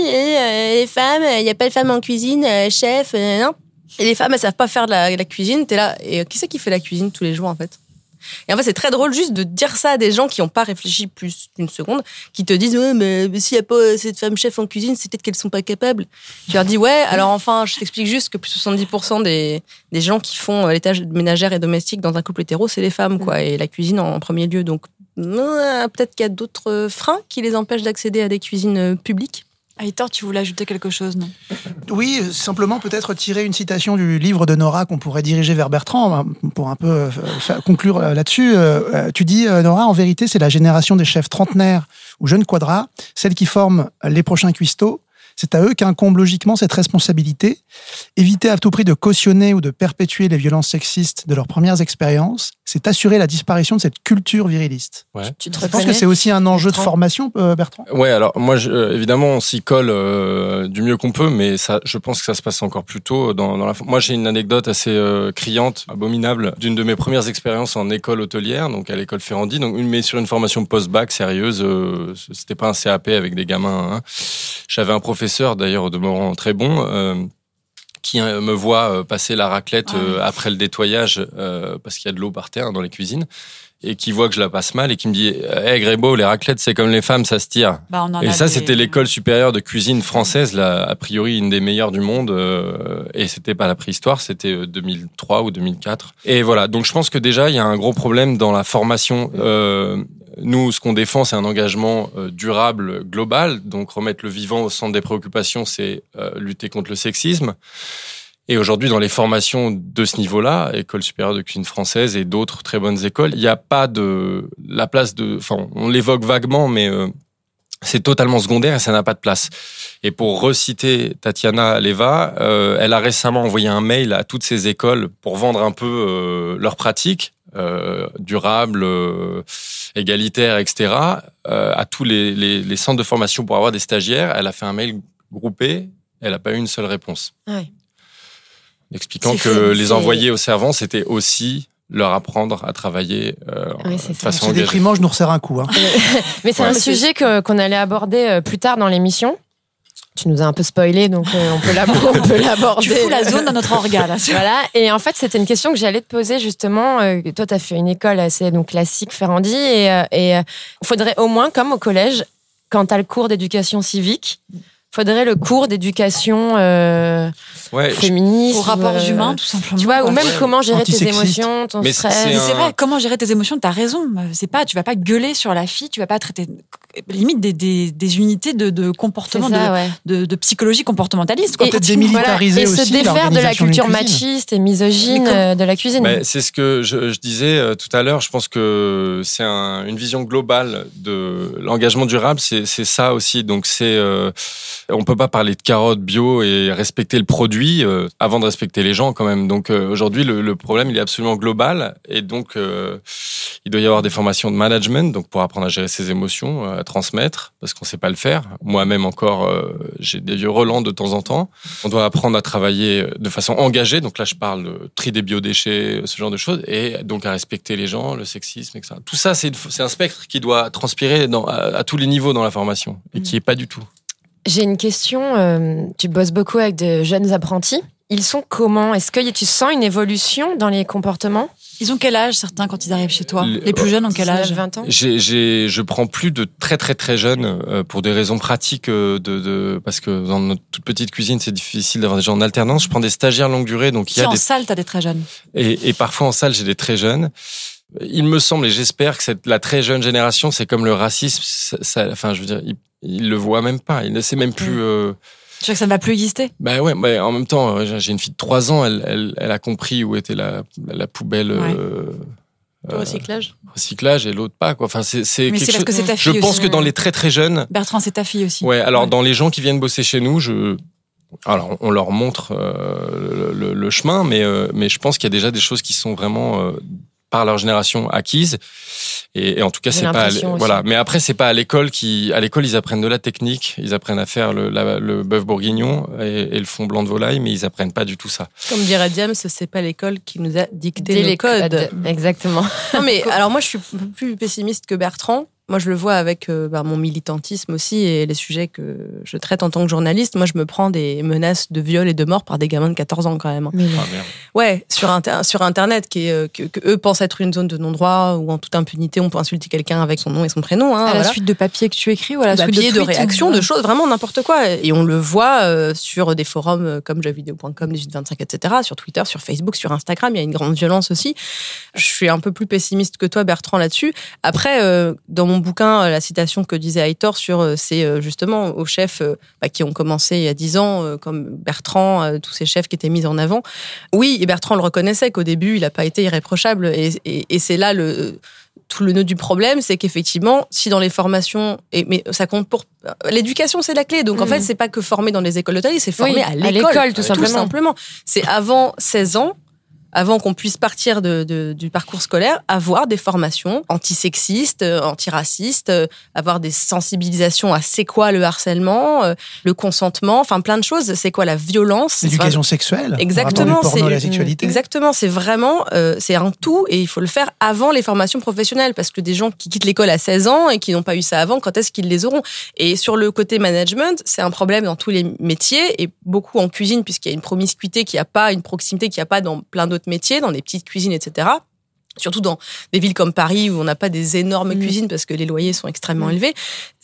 les femmes, il n'y a pas de femmes en cuisine, chef, non. Et les femmes, elles savent pas faire de la cuisine, t'es là. Et qui c'est qui fait la cuisine tous les jours en fait? Et en fait, c'est très drôle juste de dire ça à des gens qui n'ont pas réfléchi plus d'une seconde, qui te disent ouais, mais s'il n'y a pas cette femme chef en cuisine, c'est peut-être qu'elles sont pas capables. Tu leur dis ouais, alors enfin, je t'explique juste que plus de 70% des gens qui font les tâches ménagères et domestiques dans un couple hétéro, c'est les femmes, quoi, et la cuisine en premier lieu. Donc peut-être qu'il y a d'autres freins qui les empêchent d'accéder à des cuisines publiques. Aitor, tu voulais ajouter quelque chose, non ? Oui, simplement peut-être tirer une citation du livre de Nora qu'on pourrait diriger vers Bertrand pour un peu conclure là-dessus. Tu dis, Nora, en vérité, c'est la génération des chefs trentenaires ou jeunes quadras, celle qui forme les prochains cuistots. C'est à eux qu'incombe logiquement cette responsabilité. Éviter à tout prix de cautionner ou de perpétuer les violences sexistes de leurs premières expériences, c'est assurer la disparition de cette culture viriliste. Ouais. Tu penses que c'est aussi un enjeu de formation, Bertrand ? Ouais, alors moi, évidemment, on s'y colle du mieux qu'on peut, mais ça, je pense que ça se passe encore plus tôt. Moi, j'ai une anecdote assez criante, abominable, d'une de mes premières expériences en école hôtelière, donc à l'école Ferrandi, mais sur une formation post-bac sérieuse. C'était pas un CAP avec des gamins. Hein. J'avais un professeur, d'ailleurs, au demeurant très bon, qui me voit passer la raclette après le nettoyage, parce qu'il y a de l'eau par terre dans les cuisines, et qui voit que je la passe mal, et qui me dit « Hey Grébeau, les raclettes, c'est comme les femmes, ça se tire. » Et ça, c'était l'école supérieure de cuisine française, là, a priori une des meilleures du monde, et c'était pas la préhistoire, c'était 2003 ou 2004. Et voilà, donc je pense que déjà, il y a un gros problème dans la formation. Nous, ce qu'on défend, c'est un engagement durable, global. Donc, remettre le vivant au centre des préoccupations, c'est lutter contre le sexisme. Et aujourd'hui, dans les formations de ce niveau-là, École supérieure de cuisine française et d'autres très bonnes écoles, il n'y a pas la place enfin, on l'évoque vaguement, mais c'est totalement secondaire et ça n'a pas de place. Et pour reciter Tatiana Leva, elle a récemment envoyé un mail à toutes ces écoles pour vendre un peu leurs pratiques durables, égalitaires, etc., à tous les centres de formation pour avoir des stagiaires. Elle a fait un mail groupé, elle n'a pas eu une seule réponse. Ouais. Expliquant que les envoyer au servant, c'était aussi leur apprendre à travailler de façon engagée. C'est déprimant, je nous resserre un coup. Hein. Mais c'est un sujet qu'on allait aborder plus tard dans l'émission. Tu nous as un peu spoilé, donc on peut l'aborder. Tu fous la zone dans notre orga, là. Voilà. Et en fait, c'était une question que j'allais te poser, justement. Toi, tu as fait une école assez classique, Ferrandi, et il faudrait au moins, comme au collège, quand tu as le cours d'éducation civique, faudrait le cours d'éducation féministe. Aux rapports humains, tout simplement. Tu vois, ou même comment gérer tes émotions, ton stress. C'est vrai, comment gérer tes émotions, t'as raison. Tu vas pas gueuler sur la fille, tu vas pas traiter limite des unités de comportement, de psychologie comportementaliste. Peut-être démilitariser aussi. Et se défaire de la culture machiste et misogyne de la cuisine. C'est ce que je disais tout à l'heure. Je pense que c'est une vision globale de l'engagement durable. C'est ça aussi. Donc on peut pas parler de carottes bio et respecter le produit avant de respecter les gens quand même. Donc aujourd'hui le problème il est absolument global et donc il doit y avoir des formations de management donc pour apprendre à gérer ses émotions, à transmettre parce qu'on sait pas le faire. Moi-même encore j'ai des vieux relents de temps en temps. On doit apprendre à travailler de façon engagée. Donc là je parle de tri des biodéchets, ce genre de choses et donc à respecter les gens, le sexisme, etc. Tout ça c'est un spectre qui doit transpirer à tous les niveaux dans la formation et qui est pas du tout. J'ai une question. Tu bosses beaucoup avec de jeunes apprentis. Ils sont comment ? Est-ce que tu sens une évolution dans les comportements ? Ils ont quel âge, certains, quand ils arrivent chez toi ? Les plus jeunes ont quel âge ? 20 ans. Je prends plus de très très très jeunes pour des raisons pratiques parce que dans notre toute petite cuisine, c'est difficile d'avoir des gens en alternance. Je prends des stagiaires longue durée. Donc en salle, t'as des très jeunes. Et parfois en salle, j'ai des très jeunes. Il me semble et j'espère que la très jeune génération, c'est comme le racisme. Enfin, je veux dire, ils le voient même pas. Il ne sait même plus. Tu vois que ça ne va plus exister ? Bah ouais, mais en même temps, j'ai une fille de 3 ans, elle a compris où était la poubelle. Le recyclage et l'autre pas, quoi. Enfin, c'est mais quelque c'est parce que c'est ta fille je pense aussi. que dans les très très jeunes. Bertrand, c'est ta fille aussi. Ouais, alors dans les gens qui viennent bosser chez nous, alors on leur montre le chemin, mais je pense qu'il y a déjà des choses qui sont vraiment par leur génération acquises. Et en tout cas, c'est pas voilà. Mais après, c'est pas à l'école à l'école, ils apprennent de la technique, ils apprennent à faire le bœuf bourguignon et le fond blanc de volaille, mais ils apprennent pas du tout ça. Comme dirait Diams, c'est pas l'école qui nous a dicté les codes. Exactement. Non, mais alors moi, je suis un peu plus pessimiste que Bertrand. moi, je le vois avec mon militantisme aussi et les sujets que je traite en tant que journaliste. Moi, je me prends des menaces de viol et de mort par des gamins de 14 ans quand même. Mais merde. Ouais, sur Internet, que eux pensent être une zone de non-droit où en toute impunité, on peut insulter quelqu'un avec son nom et son prénom. À la suite de papiers que tu écris ou à la suite de réactions, de choses, vraiment n'importe quoi. Et on le voit sur des forums comme jeuxvideo.com, 1825, etc., sur Twitter, sur Facebook, sur Instagram. Il y a une grande violence aussi. Je suis un peu plus pessimiste que toi, Bertrand, là-dessus. Après, dans mon bouquin, la citation que disait Aitor c'est justement aux chefs qui ont commencé il y a 10 ans, comme Bertrand, tous ces chefs qui étaient mis en avant. Oui, et Bertrand le reconnaissait qu'au début, il n'a pas été irréprochable. Et c'est là tout le nœud du problème, c'est qu'effectivement, si dans les formations, mais ça compte pour l'éducation, c'est la clé. Donc en fait, c'est pas que former dans les écoles d'hôtellerie, c'est former à l'école, tout simplement. C'est avant 16 ans. Avant qu'on puisse partir du parcours scolaire, avoir des formations antisexistes, antiracistes, avoir des sensibilisations à c'est quoi le harcèlement, le consentement, enfin plein de choses. C'est quoi la violence, l'éducation sexuelle, exactement, le porno, la sexualité. Exactement, c'est vraiment c'est un tout et il faut le faire avant les formations professionnelles parce que des gens qui quittent l'école à 16 ans et qui n'ont pas eu ça avant, quand est-ce qu'ils les auront? Et sur le côté management, c'est un problème dans tous les métiers et beaucoup en cuisine puisqu'il y a une promiscuité qu'il n'y a pas, une proximité qu'il n'y a pas dans plein d'autres métiers, dans des petites cuisines, etc. Surtout dans des villes comme Paris où on n'a pas des énormes cuisines parce que les loyers sont extrêmement élevés.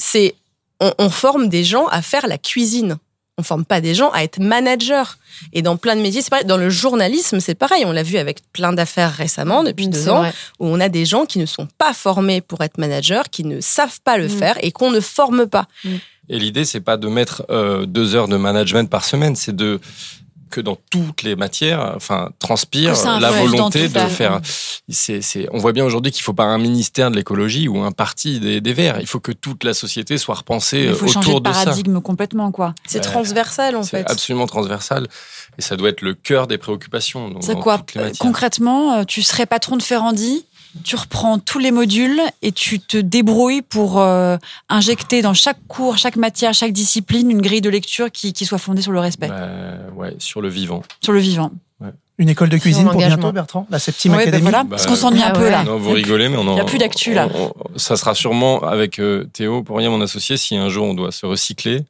On forme des gens à faire la cuisine. On forme pas des gens à être managers. Et dans plein de métiers, c'est pareil. Dans le journalisme, c'est pareil. On l'a vu avec plein d'affaires récemment, depuis 2 ans, où on a des gens qui ne sont pas formés pour être managers, qui ne savent pas le faire et qu'on ne forme pas. Et l'idée, c'est pas de mettre 2 heures de management par semaine, c'est que dans toutes les matières, transpire la volonté de faire. On voit bien aujourd'hui qu'il ne faut pas un ministère de l'écologie ou un parti des Verts. Il faut que toute la société soit repensée autour de ça. Il faut changer de paradigme complètement, quoi. C'est transversal, en fait. C'est absolument transversal. Et ça doit être le cœur des préoccupations. C'est quoi? Concrètement, tu serais patron de Ferrandi, tu reprends tous les modules et tu te débrouilles pour injecter dans chaque cours, chaque matière, chaque discipline, une grille de lecture qui soit fondée sur le respect. Ouais, sur le vivant. Sur le vivant. Ouais. Une école de cuisine pour bientôt, Bertrand? La 7e académie? Voilà, parce qu'on s'ennuie un peu là. Non, vous rigolez, mais il n'y a plus d'actu là. Ça sera sûrement avec Théo, pour rien mon associé, si un jour on doit se recycler.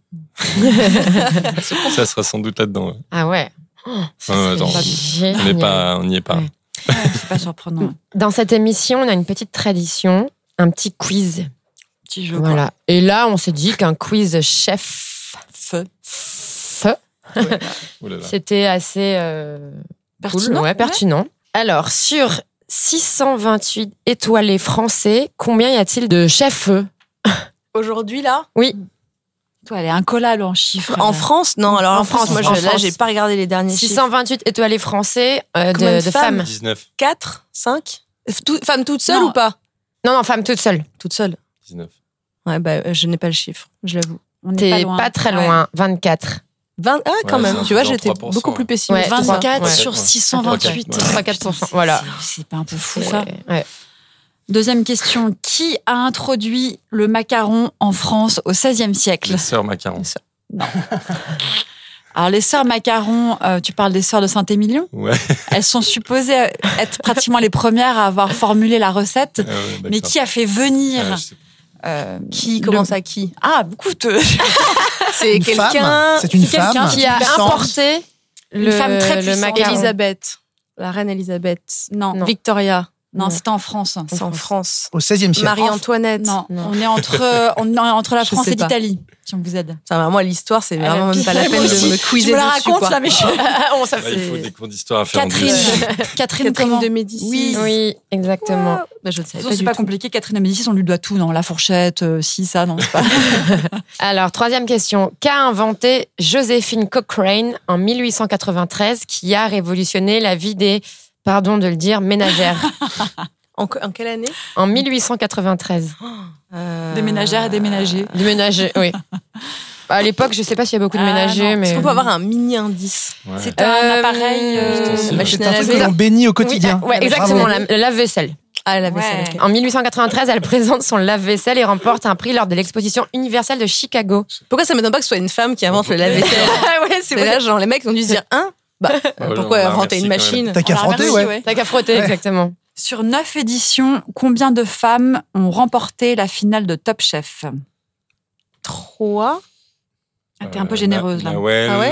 Ça sera sans doute là-dedans. Ouais. Ah ouais. Attends, on n'y est pas. Ouais. C'est pas surprenant. Dans cette émission, on a une petite tradition, un petit quiz. Petit jeu. Voilà. Et là, on s'est dit qu'un quiz chef feu. C'était assez pertinent. Cool. Pertinent. Alors, sur 628 étoilés français, combien y a-t-il de chefs-feu? Aujourd'hui, là? Oui. Toi, elle est incollable en chiffres. En France? Non, alors en France, moi, là, j'ai pas regardé les derniers 628 étoilés français de femmes. 19. 4? 5? Femmes toutes seules ou pas? Non, femmes toutes seules. Toutes seules. 19. Ouais, je n'ai pas le chiffre, je l'avoue. T'es pas très loin. 24. 20, quand même. Tu vois, j'étais beaucoup plus pessimiste. 24 sur 628. 3-4%. Voilà. C'est pas un peu fou, ça? Ouais. Deuxième question. Qui a introduit le macaron en France au XVIe siècle? Les sœurs Macaron. Non. Alors, les sœurs Macaron, tu parles des sœurs de Saint-Émilion? Ouais. Elles sont supposées être pratiquement les premières à avoir formulé la recette. Mais qui a fait venir... qui commence à qui? Ah, beaucoup de... C'est quelqu'un... C'est une femme qui a importé une femme très puissante. Élisabeth. La reine Élisabeth. Non. Victoria. Non, c'était en France. C'est en France. Au XVIe siècle. Marie-Antoinette. Non. On est entre la France et l'Italie, si on vous aide. Moi, l'histoire, c'est vraiment même pas la peine de me quizer dessus. Je me la raconte, là, mais il faut des cours d'histoire à faire. Catherine de Médicis. Oui, exactement. Je ne sais pas. C'est pas compliqué. Catherine de Médicis, on lui doit tout, non? La fourchette, ça, non, c'est pas. Alors, troisième question. Qu'a inventé Joséphine Cochrane en 1893 qui a révolutionné la vie des... Pardon de le dire, ménagères. En quelle année? En 1893. Des ménagères et des ménagers. Des ménagers, oui. À l'époque, je ne sais pas s'il y a beaucoup de ménagers, mais... Est-ce qu'on peut avoir un mini-indice? C'est un appareil... machine à laver. On bénit au quotidien. Oui, exactement, le lave-vaisselle. Ah, la vaisselle. Okay. En 1893, elle présente son lave-vaisselle et remporte un prix lors de l'exposition universelle de Chicago. Pourquoi ça ne m'étonne pas que ce soit une femme qui invente le lave-vaisselle? C'est là, genre, les mecs ont dû se dire, pourquoi inventer une machine? T'as qu'à frotter, T'as qu'à frotter, exactement. Sur 9 éditions, combien de femmes ont remporté la finale de Top Chef ? 3. Ah, t'es un peu généreuse là. Nawel, Ah ouais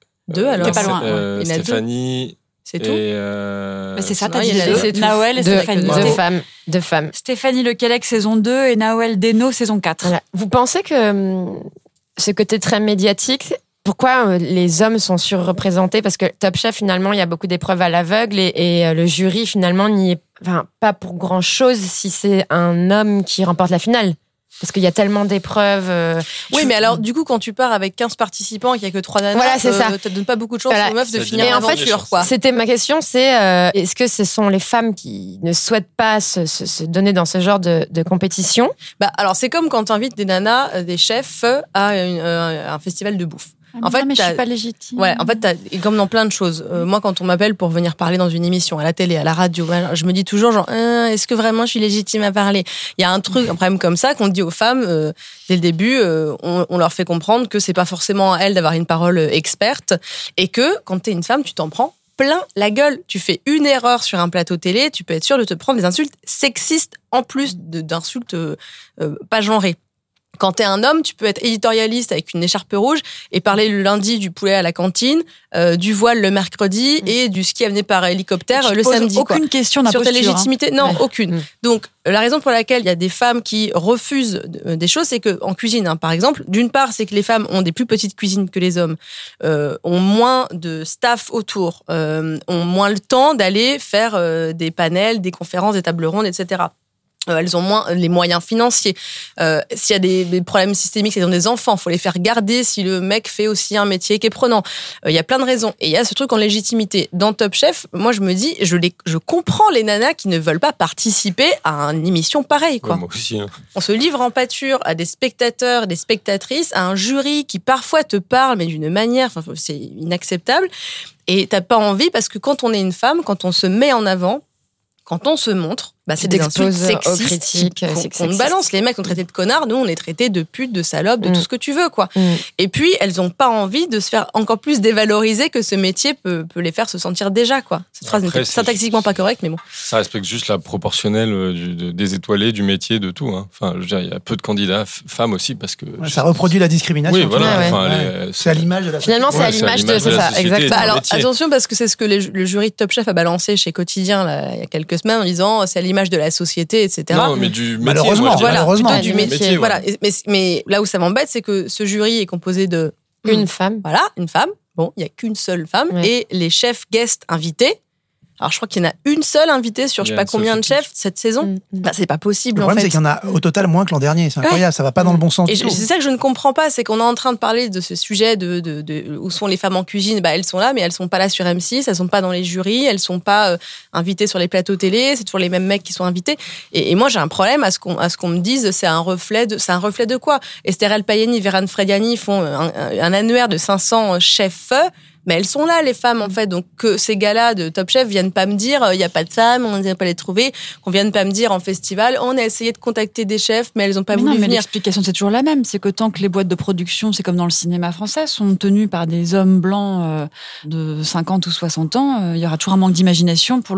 2 alors. T'es pas loin. Il y en a 2. Stéphanie. C'est tout. C'est ça, t'as Non, dit il y en a 2. c'est tout. Nawel et Stéphanie. Deux femmes. Stéphanie Lequelec, saison 2 et Nawel Deno, saison 4. Voilà. Vous pensez que ce côté très médiatique, pourquoi les hommes sont surreprésentés ? Parce que Top Chef, finalement, il y a beaucoup d'épreuves à l'aveugle et le jury, finalement, n'y est pas pour grand-chose si c'est un homme qui remporte la finale. Parce qu'il y a tellement d'épreuves. Oui, mais alors, du coup, quand tu pars avec 15 participants et qu'il n'y a que 3 nanas, voilà, c'est ça. Ça donne pas beaucoup de chance aux meufs de finir l'aventure, quoi. C'était ma question, c'est est-ce que ce sont les femmes qui ne souhaitent pas se donner dans ce genre de compétition ? Alors, c'est comme quand tu invites des nanas, des chefs, à un festival de bouffe. En fait, mais je suis pas légitime. Ouais, en fait, comme dans plein de choses. Moi, quand on m'appelle pour venir parler dans une émission, à la télé, à la radio, je me dis toujours genre, est-ce que vraiment je suis légitime à parler ? Il y a un problème comme ça qu'on dit aux femmes dès le début. On leur fait comprendre que c'est pas forcément à elles d'avoir une parole experte et que quand t'es une femme, tu t'en prends plein la gueule. Tu fais une erreur sur un plateau télé, tu peux être sûr de te prendre des insultes sexistes en plus d'insultes pas genrées. Quand t'es un homme, tu peux être éditorialiste avec une écharpe rouge et parler le lundi du poulet à la cantine, du voile le mercredi et du ski amené par hélicoptère le samedi. Aucune question d'imposture. Sur ta légitimité, non, aucune. Donc, la raison pour laquelle il y a des femmes qui refusent des choses, c'est que en cuisine, par exemple, d'une part, c'est que les femmes ont des plus petites cuisines que les hommes, ont moins de staff autour, ont moins le temps d'aller faire des panels, des conférences, des tables rondes, etc. Elles ont moins les moyens financiers. S'il y a des problèmes systémiques, c'est dans des enfants. Faut les faire garder si le mec fait aussi un métier qui est prenant. Il y a plein de raisons. Et il y a ce truc en légitimité. Dans Top Chef, moi, je me dis, je comprends les nanas qui ne veulent pas participer à une émission pareille, quoi. Ouais, moi aussi. Hein. On se livre en pâture à des spectateurs, des spectatrices, à un jury qui parfois te parle, mais d'une manière, c'est inacceptable. Et t'as pas envie parce que quand on est une femme, quand on se met en avant, quand on se montre, c'est des insultes sexistes qu'on nous balance. Les mecs sont traités de connards, nous on est traités de putes, de salopes, de tout ce que tu veux, quoi. Et puis elles ont pas envie de se faire encore plus dévaloriser que ce métier peut les faire se sentir déjà, quoi. Cette phrase n'est syntaxiquement pas correcte, mais bon. Ça respecte juste la proportionnelle des étoilés, du métier, de tout. Hein. Enfin, je veux dire, il y a peu de candidats femmes aussi parce que ça reproduit la discrimination. Oui, voilà. C'est à l'image de la. Finalement, c'est à l'image de ça, exactement. Alors attention parce que c'est ce que le jury de Top Chef a balancé chez Quotidien là, il y a quelques semaines en disant c'est à l'image de la société, etc. Non, mais du métier, malheureusement, plutôt du métier. Voilà. Mais là où ça m'embête, c'est que ce jury est composé de une femme. Voilà, une femme. Bon, il y a qu'une seule femme et les chefs guests invités. Alors, je crois qu'il y en a une seule invitée sur je sais pas combien de chefs cette saison. C'est pas possible, en fait. Le problème, c'est qu'il y en a au total moins que l'an dernier. C'est incroyable, ça va pas dans le bon sens. Et c'est ça que je ne comprends pas, c'est qu'on est en train de parler de ce sujet de où sont les femmes en cuisine. Elles sont là, mais elles sont pas là sur M6, elles sont pas dans les jurys, elles sont pas invitées sur les plateaux télé. C'est toujours les mêmes mecs qui sont invités. Et moi, j'ai un problème à ce qu'on me dise, c'est un reflet de quoi? Esther El Payani, Vérane Frediani font un annuaire de 500 chefs. Mais elles sont là, les femmes, en fait. Donc, que ces gars-là de Top Chef viennent pas me dire, il n'y a pas de femmes, on n'a pas les trouver. Qu'on vienne pas me dire en festival, on a essayé de contacter des chefs, mais elles ont pas voulu venir. Mais l'explication, c'est toujours la même. C'est que tant que les boîtes de production, c'est comme dans le cinéma français, sont tenues par des hommes blancs de 50 ou 60 ans, il y aura toujours un manque d'imagination pour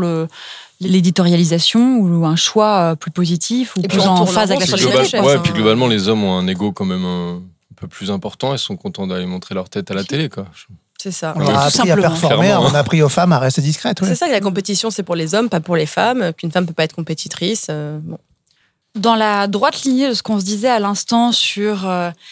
l'éditorialisation ou un choix plus positif ou plus en phase avec la société. Ouais, puis globalement, les hommes ont un ego quand même un peu plus important. Ils sont contents d'aller montrer leur tête à la télé, quoi. C'est ça. On a appris à performer, on a appris aux femmes à rester discrètes. Ouais. C'est ça que la compétition, c'est pour les hommes, pas pour les femmes, qu'une femme peut pas être compétitrice. Bon. Dans la droite lignée de ce qu'on se disait à l'instant sur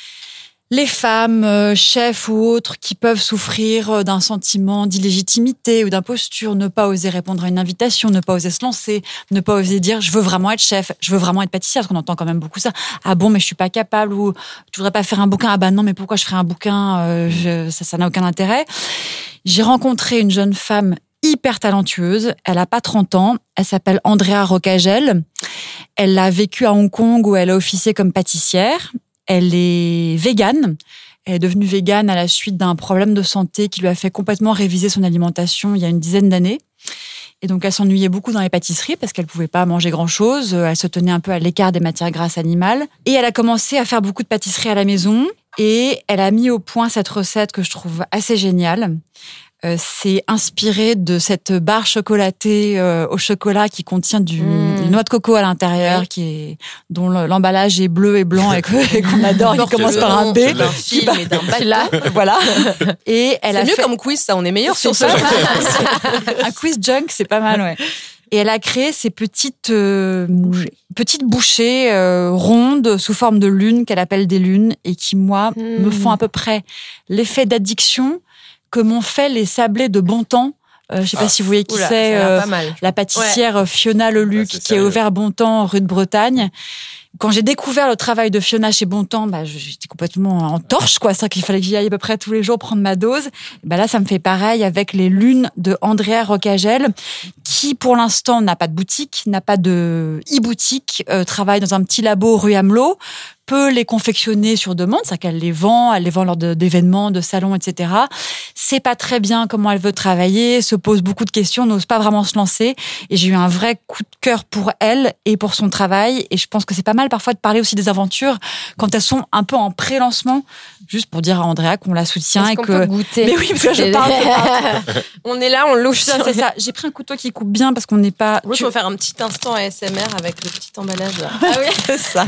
les femmes, chefs ou autres, qui peuvent souffrir d'un sentiment d'illégitimité ou d'imposture, ne pas oser répondre à une invitation, ne pas oser se lancer, ne pas oser dire « je veux vraiment être chef, je veux vraiment être pâtissière », parce qu'on entend quand même beaucoup ça. « Ah bon, mais je suis pas capable » ou « tu voudrais pas faire un bouquin ?»« Ah bah non, mais pourquoi je ferais un bouquin ça n'a aucun intérêt. » J'ai rencontré une jeune femme hyper talentueuse, elle a pas 30 ans, elle s'appelle Andrea Rocagel. Elle a vécu à Hong Kong où elle a officié comme pâtissière. Elle est végane. Elle est devenue végane à la suite d'un problème de santé qui lui a fait complètement réviser son alimentation il y a une dizaine d'années. Et donc, elle s'ennuyait beaucoup dans les pâtisseries parce qu'elle pouvait pas manger grand-chose. Elle se tenait un peu à l'écart des matières grasses animales. Et elle a commencé à faire beaucoup de pâtisseries à la maison. Et elle a mis au point cette recette que je trouve assez géniale. c'est inspiré de cette barre chocolatée au chocolat qui contient une noix de coco à l'intérieur, dont l'emballage est bleu et blanc et qu'on adore, qui commence par un B. D'un film et d'un bâton. Voilà. Et c'est mieux comme quiz, ça. On est meilleur sur ça. Un quiz junk, c'est pas mal, ouais. Et elle a créé ces petites bouchées rondes sous forme de lune qu'elle appelle des lunes et qui, moi, me font à peu près l'effet d'addiction que m'ont fait les sablés de Bontemps. Je sais pas si vous voyez qui c'est, la pâtissière Fiona Leluc qui est ouvert Bontemps, rue de Bretagne. Quand j'ai découvert le travail de Fiona chez Bontemps, j'étais complètement en torche, quoi. C'est qu'il fallait que j'y aille à peu près tous les jours prendre ma dose. Là, ça me fait pareil avec les lunes de Andrea Rocagel, qui, pour l'instant, n'a pas de boutique, n'a pas de e-boutique, travaille dans un petit labo rue Amelot, peut les confectionner sur demande, c'est-à-dire qu'elle les vend lors d'événements, de salons, etc. C'est pas très bien comment elle veut travailler, se pose beaucoup de questions, n'ose pas vraiment se lancer. Et j'ai eu un vrai coup de cœur pour elle et pour son travail. Et je pense que c'est pas mal parfois de parler aussi des aventures quand elles sont un peu en pré-lancement, juste pour dire à Andrea qu'on la soutient. Est-ce qu'on peut goûter? Mais oui, parce que je parle. On est là, on louche. C'est ça. J'ai pris un couteau qui coupe bien parce qu'on n'est pas. Moi, je vais faire un petit instant ASMR avec le petit emballage là. Ah oui, c'est ça.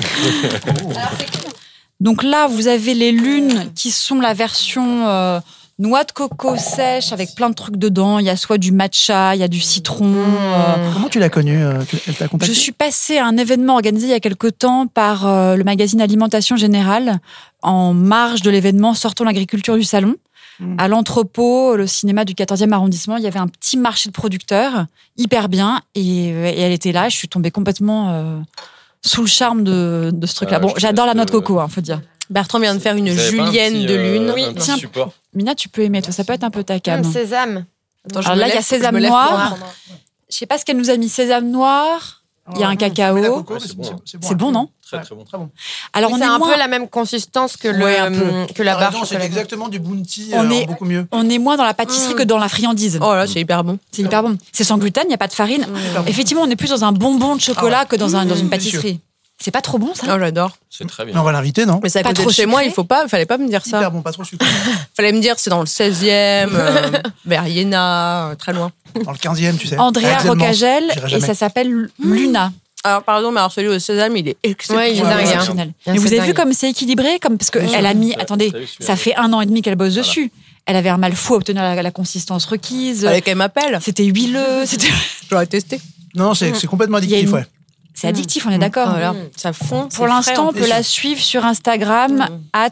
Donc là, vous avez les lunes qui sont la version noix de coco sèche avec plein de trucs dedans. Il y a soit du matcha, il y a du citron. Comment tu l'as connue? Elle t'a contacté? Je suis passée à un événement organisé il y a quelque temps par le magazine Alimentation Générale. En marge de l'événement Sortons l'agriculture du salon. À l'entrepôt, le cinéma du 14e arrondissement, il y avait un petit marché de producteurs, hyper bien. Et elle était là, je suis tombée complètement sous le charme de ce truc-là. Bon, j'adore la noix de coco, faut dire. Bertrand vient de faire une julienne de lune. Oui, tiens, Mina, tu peux aimer, toi, ça peut être un peu ta cam. Sésame. Attends, alors là, il y a sésame noir. Je sais pas ce qu'elle nous a mis, sésame noir. Il y a un cacao. C'est bon, non? Très, très bon. Très bon. Alors, c'est un peu la même consistance que la barre. C'est exactement du bounty, beaucoup mieux. On est moins dans la pâtisserie que dans la friandise. Oh là, c'est hyper bon. C'est hyper bon. C'est sans gluten, il n'y a pas de farine. Effectivement, on est plus dans un bonbon de chocolat que dans une pâtisserie. C'est pas trop bon, ça? Oh, j'adore. C'est très bien. Mais on va l'inviter, non? Mais ça côté de chez moi, fallait pas me dire ça. Hyper bon, pas trop sucré. Fallait me dire, c'est dans le 16e, vers Iéna, très loin. Dans le 15e, tu sais. Andrea Rocagel, et ça s'appelle Luna. Alors, pardon, mais alors celui au sésame, il est exceptionnel. Ouais, il est dingue. Mais vous avez vu comme c'est équilibré? Parce qu'elle a mis... Attendez, ça fait 1 an et demi qu'elle bosse dessus. Elle avait un mal fou à obtenir la consistance requise. Fallait qu'elle m'appelle. C'était huileux. J'aurais testé. Non, c'est complètement addictif, ouais. C'est addictif, on est d'accord. Voilà, ça fond. Pour l'instant, on peut la suivre sur Instagram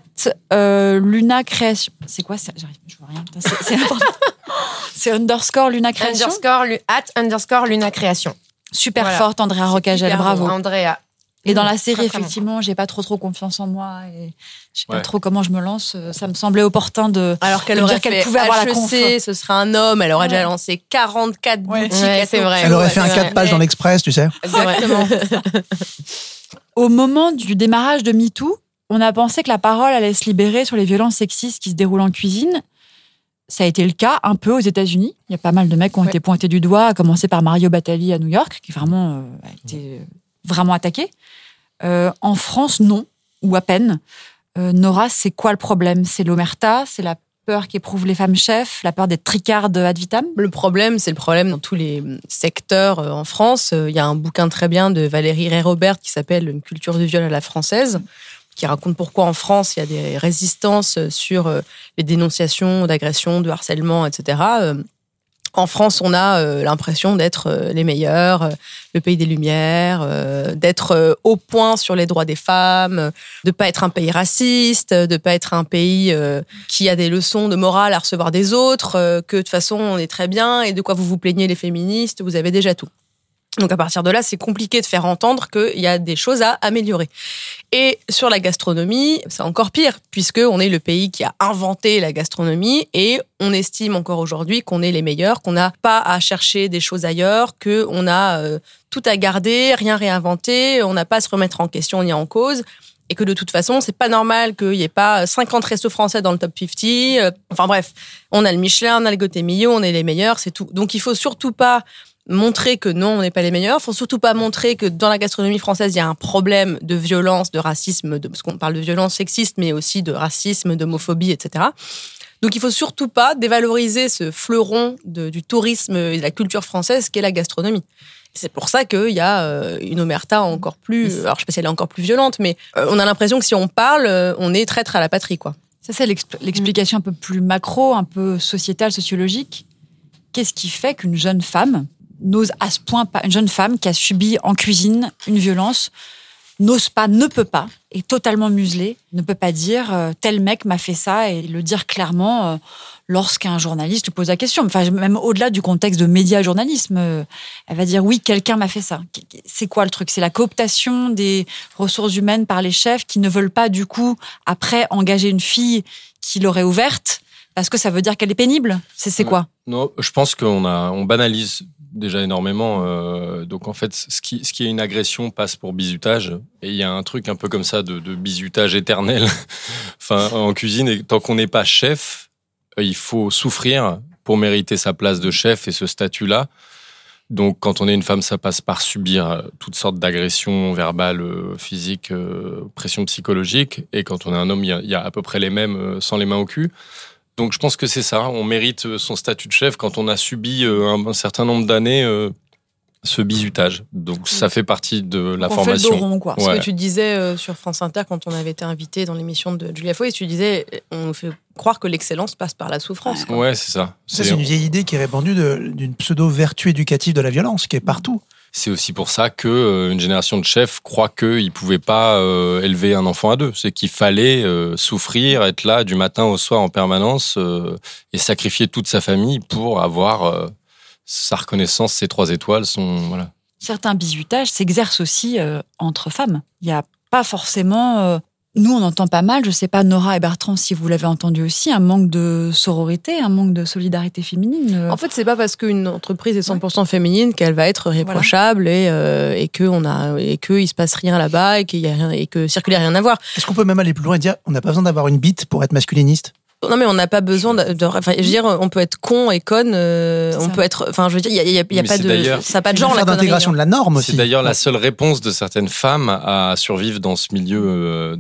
@Luna Création. C'est quoi ça? J'arrive, je vois rien. C'est important. C'est _ Luna Création. _ Luna Création. Super forte, Andrea Rocagel, bravo. Andrea. Et dans la série, effectivement, j'ai pas trop confiance en moi et je sais pas trop comment je me lance. Ça me semblait opportement de. Alors qu'elle aurait fait pouvait avoir la conf. ce serait un homme, elle aurait déjà lancé 44 boutiques. C'est vrai. Elle aurait fait un 4 pages dans l'Express, tu sais. Exactement. Au moment du démarrage de MeToo, on a pensé que la parole allait se libérer sur les violences sexistes qui se déroulent en cuisine. Ça a été le cas un peu aux États-Unis. Il y a pas mal de mecs qui ont été pointés du doigt, à commencer par Mario Batali à New York, qui vraiment a été vraiment attaqué. En France, non, ou à peine. Nora, c'est quoi le problème? C'est l'omerta, c'est la peur qu'éprouvent les femmes chefs, la peur d'être tricarde ad vitam? Le problème, c'est le problème dans tous les secteurs en France. Il y a un bouquin très bien de Valérie Ray-Robert qui s'appelle « Une culture du viol à la française », qui raconte pourquoi en France, il y a des résistances sur les dénonciations d'agressions, de harcèlement, etc. En France, on a l'impression d'être les meilleurs, le pays des Lumières, d'être au point sur les droits des femmes, de pas être un pays raciste, de pas être un pays qui a des leçons de morale à recevoir des autres, que de toute façon, on est très bien, et de quoi vous vous plaignez les féministes, vous avez déjà tout. Donc à partir de là, c'est compliqué de faire entendre qu'il y a des choses à améliorer. Et sur la gastronomie, c'est encore pire, puisqu'on est le pays qui a inventé la gastronomie et on estime encore aujourd'hui qu'on est les meilleurs, qu'on n'a pas à chercher des choses ailleurs, qu'on a tout à garder, rien réinventer, on n'a pas à se remettre en question ni en cause. Et que de toute façon, c'est pas normal qu'il n'y ait pas 50 restos français dans le top 50. Enfin bref, on a le Michelin, on a le Gauthier-Millau, on est les meilleurs, c'est tout. Donc il faut surtout pas montrer que non, on n'est pas les meilleurs. Il faut surtout pas montrer que dans la gastronomie française, il y a un problème de violence, de racisme, parce qu'on parle de violence sexiste, mais aussi de racisme, d'homophobie, etc. Donc il faut surtout pas dévaloriser ce fleuron du tourisme et de la culture française qu'est la gastronomie. C'est pour ça qu'il y a une omerta encore plus... Alors je sais pas si elle est encore plus violente, mais on a l'impression que si on parle, on est traître à la patrie, quoi. Ça, c'est l'explication un peu plus macro, un peu sociétale, sociologique. Qu'est-ce qui fait qu'une jeune femme n'ose à ce point pas... Une jeune femme qui a subi en cuisine une violence n'ose pas, ne peut pas, est totalement muselée, ne peut pas dire tel mec m'a fait ça et le dire clairement lorsqu'un journaliste lui pose la question. Enfin, même au-delà du contexte de média-journalisme, elle va dire oui, quelqu'un m'a fait ça. C'est quoi le truc ? C'est la cooptation des ressources humaines par les chefs qui ne veulent pas du coup après engager une fille qui l'aurait ouverte parce que ça veut dire qu'elle est pénible. C'est quoi ? Non, je pense on banalise déjà énormément. Donc en fait, ce qui est une agression passe pour bizutage. Et il y a un truc un peu comme ça de bizutage éternel. Enfin, en cuisine, et tant qu'on n'est pas chef, il faut souffrir pour mériter sa place de chef et ce statut-là. Donc quand on est une femme, ça passe par subir toutes sortes d'agressions verbales, physiques, pression psychologique. Et quand on est un homme, il y a à peu près les mêmes sans les mains au cul. Donc je pense que c'est ça, on mérite son statut de chef quand on a subi un certain nombre d'années ce bizutage. Donc ça fait partie de la formation. On fait le dos rond, quoi. Ouais. Ce que tu disais sur France Inter quand on avait été invité dans l'émission de Julia Foy, tu disais on fait croire que l'excellence passe par la souffrance. Quoi. Ouais, c'est ça. C'est une vieille idée qui est répandue d'une pseudo-vertu éducative de la violence qui est partout. C'est aussi pour ça qu'une génération de chefs croit qu'ils ne pouvaient pas élever un enfant à deux. C'est qu'il fallait souffrir, être là du matin au soir en permanence et sacrifier toute sa famille pour avoir sa reconnaissance, ses 3 étoiles. Voilà. Certains bizutages s'exercent aussi entre femmes. Il n'y a pas forcément... Nous, on entend pas mal, je sais pas, Nora et Bertrand, si vous l'avez entendu aussi, un manque de sororité, un manque de solidarité féminine. En fait, c'est pas parce qu'une entreprise est 100% féminine qu'elle va être réprochable et qu'il se passe rien là-bas et qu'il y a rien, et que circulaire rien à voir. Est-ce qu'on peut même aller plus loin et dire on n'a pas besoin d'avoir une bite pour être masculiniste ? Non, mais on n'a pas besoin enfin, je veux dire, on peut être con et conne, on peut être, enfin, je veux dire, il y a pas de, ça n'a pas de genre, la d'intégration de la norme aussi. C'est d'ailleurs la seule réponse de certaines femmes à survivre dans ce milieu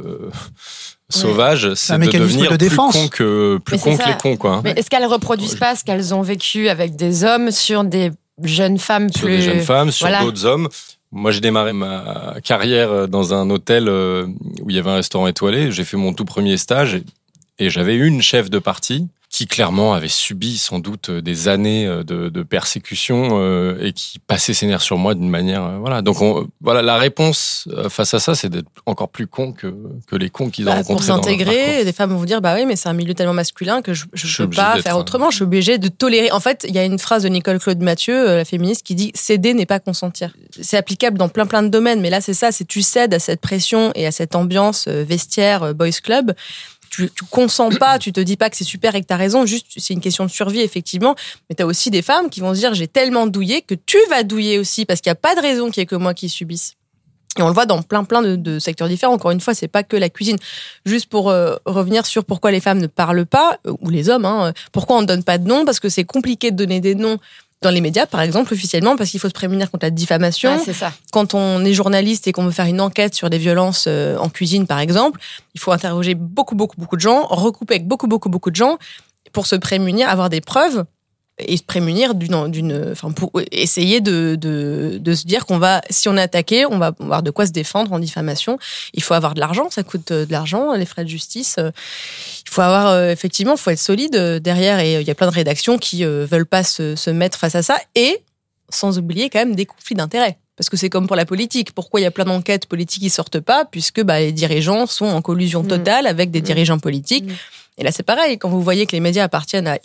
sauvage, c'est de devenir plus con que les cons, quoi. Mais est-ce qu'elles reproduisent pas ce qu'elles ont vécu avec des hommes sur des jeunes femmes sur des jeunes femmes, sur d'autres hommes? Moi, j'ai démarré ma carrière dans un hôtel où il y avait un restaurant étoilé. J'ai fait mon tout premier stage. Et j'avais une chef de partie qui clairement avait subi sans doute des années de persécution et qui passait ses nerfs sur moi d'une manière... voilà. Donc la réponse face à ça, c'est d'être encore plus con que les cons qu'ils ont rencontrés. Pour s'intégrer, des femmes vont vous dire bah oui, mais c'est un milieu tellement masculin que je peux pas faire autrement, je suis obligée de tolérer. En fait, il y a une phrase de Nicole Claude Mathieu, la féministe, qui dit « céder n'est pas consentir ». C'est applicable dans plein de domaines, mais là c'est ça, c'est tu cèdes à cette pression et à cette ambiance vestiaire, boys club. Tu consens pas, tu te dis pas que c'est super et que t'as raison, juste c'est une question de survie effectivement, mais t'as aussi des femmes qui vont se dire j'ai tellement douillé que tu vas douiller aussi parce qu'il y a pas de raison qu'il y ait que moi qui subisse. Et on le voit dans plein de secteurs différents. Encore une fois, c'est pas que la cuisine. Juste pour revenir sur pourquoi les femmes ne parlent pas, ou les hommes, pourquoi on ne donne pas de nom, parce que c'est compliqué de donner des noms dans les médias, par exemple, officiellement, parce qu'il faut se prémunir contre la diffamation. Ouais, c'est ça. Quand on est journaliste et qu'on veut faire une enquête sur des violences en cuisine, par exemple, il faut interroger beaucoup de gens, recouper avec beaucoup de gens pour se prémunir, avoir des preuves et se prémunir pour essayer de se dire qu'on va, si on est attaqué, on va avoir de quoi se défendre en diffamation. Il faut avoir de l'argent, ça coûte de l'argent, les frais de justice. Il faut avoir, effectivement, il faut être solide derrière, et il y a plein de rédactions qui veulent pas se mettre face à ça, et sans oublier quand même des conflits d'intérêts. Parce que c'est comme pour la politique. Pourquoi il y a plein d'enquêtes politiques qui sortent pas? Puisque les dirigeants sont en collusion totale avec des dirigeants politiques. Et là, c'est pareil. Quand vous voyez que les médias appartiennent à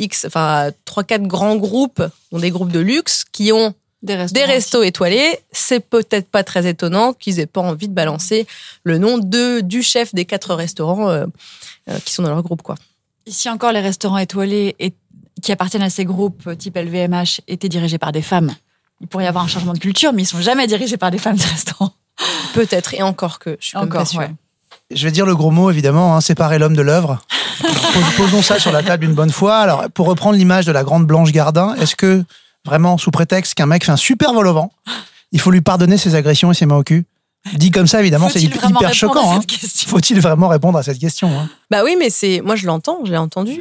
3-4 grands groupes, dont des groupes de luxe, qui ont des restos étoilés, c'est peut-être pas très étonnant qu'ils aient pas envie de balancer le nom du chef des 4 restaurants qui sont dans leur groupe, quoi. Ici encore, les restaurants étoilés qui appartiennent à ces groupes type LVMH étaient dirigés par des femmes. Il pourrait y avoir un changement de culture, mais ils sont jamais dirigés par des femmes de restaurant. Peut-être, et encore que, je suis pas sûre. Ouais. Je vais dire le gros mot, évidemment, séparer l'homme de l'œuvre. Posons ça sur la table une bonne fois. Alors, pour reprendre l'image de la grande Blanche Gardin, est-ce que, vraiment, sous prétexte qu'un mec fait un super vol au vent, il faut lui pardonner ses agressions et ses mains au cul? Dit comme ça, évidemment, c'est hyper choquant. Faut-il vraiment répondre à cette question? Bah oui, mais moi je l'ai entendu.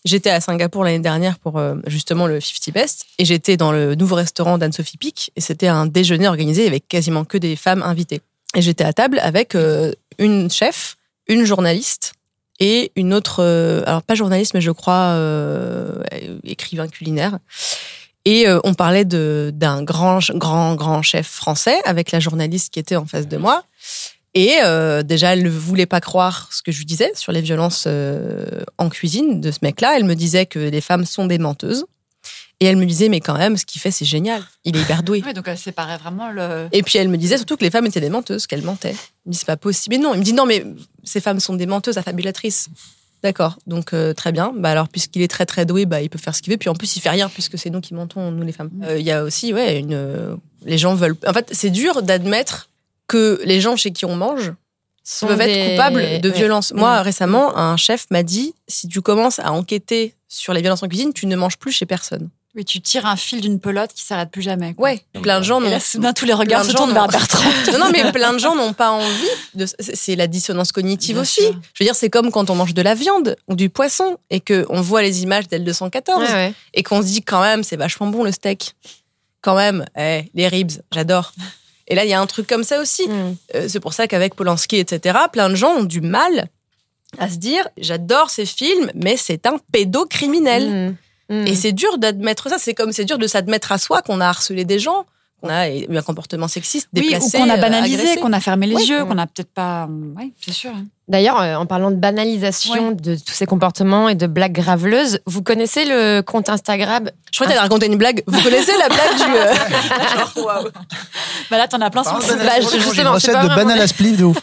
J'étais à Singapour l'année dernière pour justement le 50 Best et j'étais dans le nouveau restaurant d'Anne-Sophie Pic et c'était un déjeuner organisé avec quasiment que des femmes invitées. Et j'étais à table avec une chef, une journaliste et une autre, alors pas journaliste mais je crois écrivain culinaire. Et on parlait d'un grand chef français avec la journaliste qui était en face de moi. Et déjà, elle ne voulait pas croire ce que je lui disais sur les violences en cuisine de ce mec-là. Elle me disait que les femmes sont des menteuses. Et elle me disait, mais quand même, ce qu'il fait, c'est génial. Il est hyper doué. Oui, donc elle séparait vraiment le... Et puis elle me disait surtout que les femmes étaient des menteuses, qu'elles mentaient. Il me dit, c'est pas possible. Mais non, il me dit, non, mais ces femmes sont des menteuses affabulatrices. D'accord, donc très bien. Bah alors, puisqu'il est très très doué, bah il peut faire ce qu'il veut. Puis en plus, il fait rien puisque c'est nous qui mentons, nous les femmes. Il y a aussi, les gens veulent. En fait, c'est dur d'admettre que les gens chez qui on mange peuvent être coupables de violences. Moi, récemment, un chef m'a dit, si tu commences à enquêter sur les violences en cuisine, tu ne manges plus chez personne. Oui, tu tires un fil d'une pelote qui s'arrête plus jamais. Quoi. Ouais, plein de gens n'ont... Et là, soudain, tous les regards se tournent vers Bertrand. Non, mais plein de gens n'ont pas envie. C'est la dissonance cognitive aussi. Sûr. Je veux dire, c'est comme quand on mange de la viande ou du poisson et qu'on voit les images d'L214 et qu'on se dit quand même, c'est vachement bon le steak. Quand même, les ribs, j'adore. Et là, il y a un truc comme ça aussi. C'est pour ça qu'avec Polanski, etc., plein de gens ont du mal à se dire, j'adore ces films, mais c'est un pédocriminel. Et c'est dur d'admettre ça. C'est comme c'est dur de s'admettre à soi qu'on a harcelé des gens, qu'on a eu un comportement sexiste, déplacé, ou qu'on a banalisé, agressé. qu'on a fermé les yeux, qu'on a peut-être pas... Oui, c'est sûr. D'ailleurs, en parlant de banalisation de tous ces comportements et de blagues graveleuses, vous connaissez le compte Instagram? Je crois que t'allais raconter une blague. Vous connaissez la blague du... Waouh. Bah là, t'en as plein sur J'ai une recette de banane à spliff de ouf.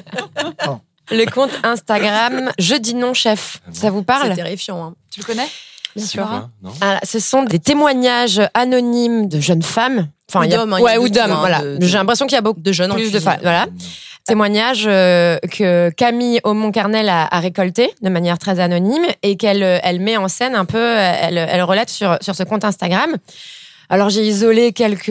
Le compte Instagram Je dis non chef. Ça vous parle? C'est terrifiant. Hein. Tu le connais? Bien sûr. Alors, ce sont des témoignages anonymes de jeunes femmes. Enfin, ou d'hommes. Voilà. J'ai l'impression qu'il y a beaucoup de jeunes plus de femmes. Voilà. Témoignages que Camille Aumont-Carnel a récolté de manière très anonyme et qu'elle met en scène un peu. Elle relate sur ce compte Instagram. Alors j'ai isolé quelques.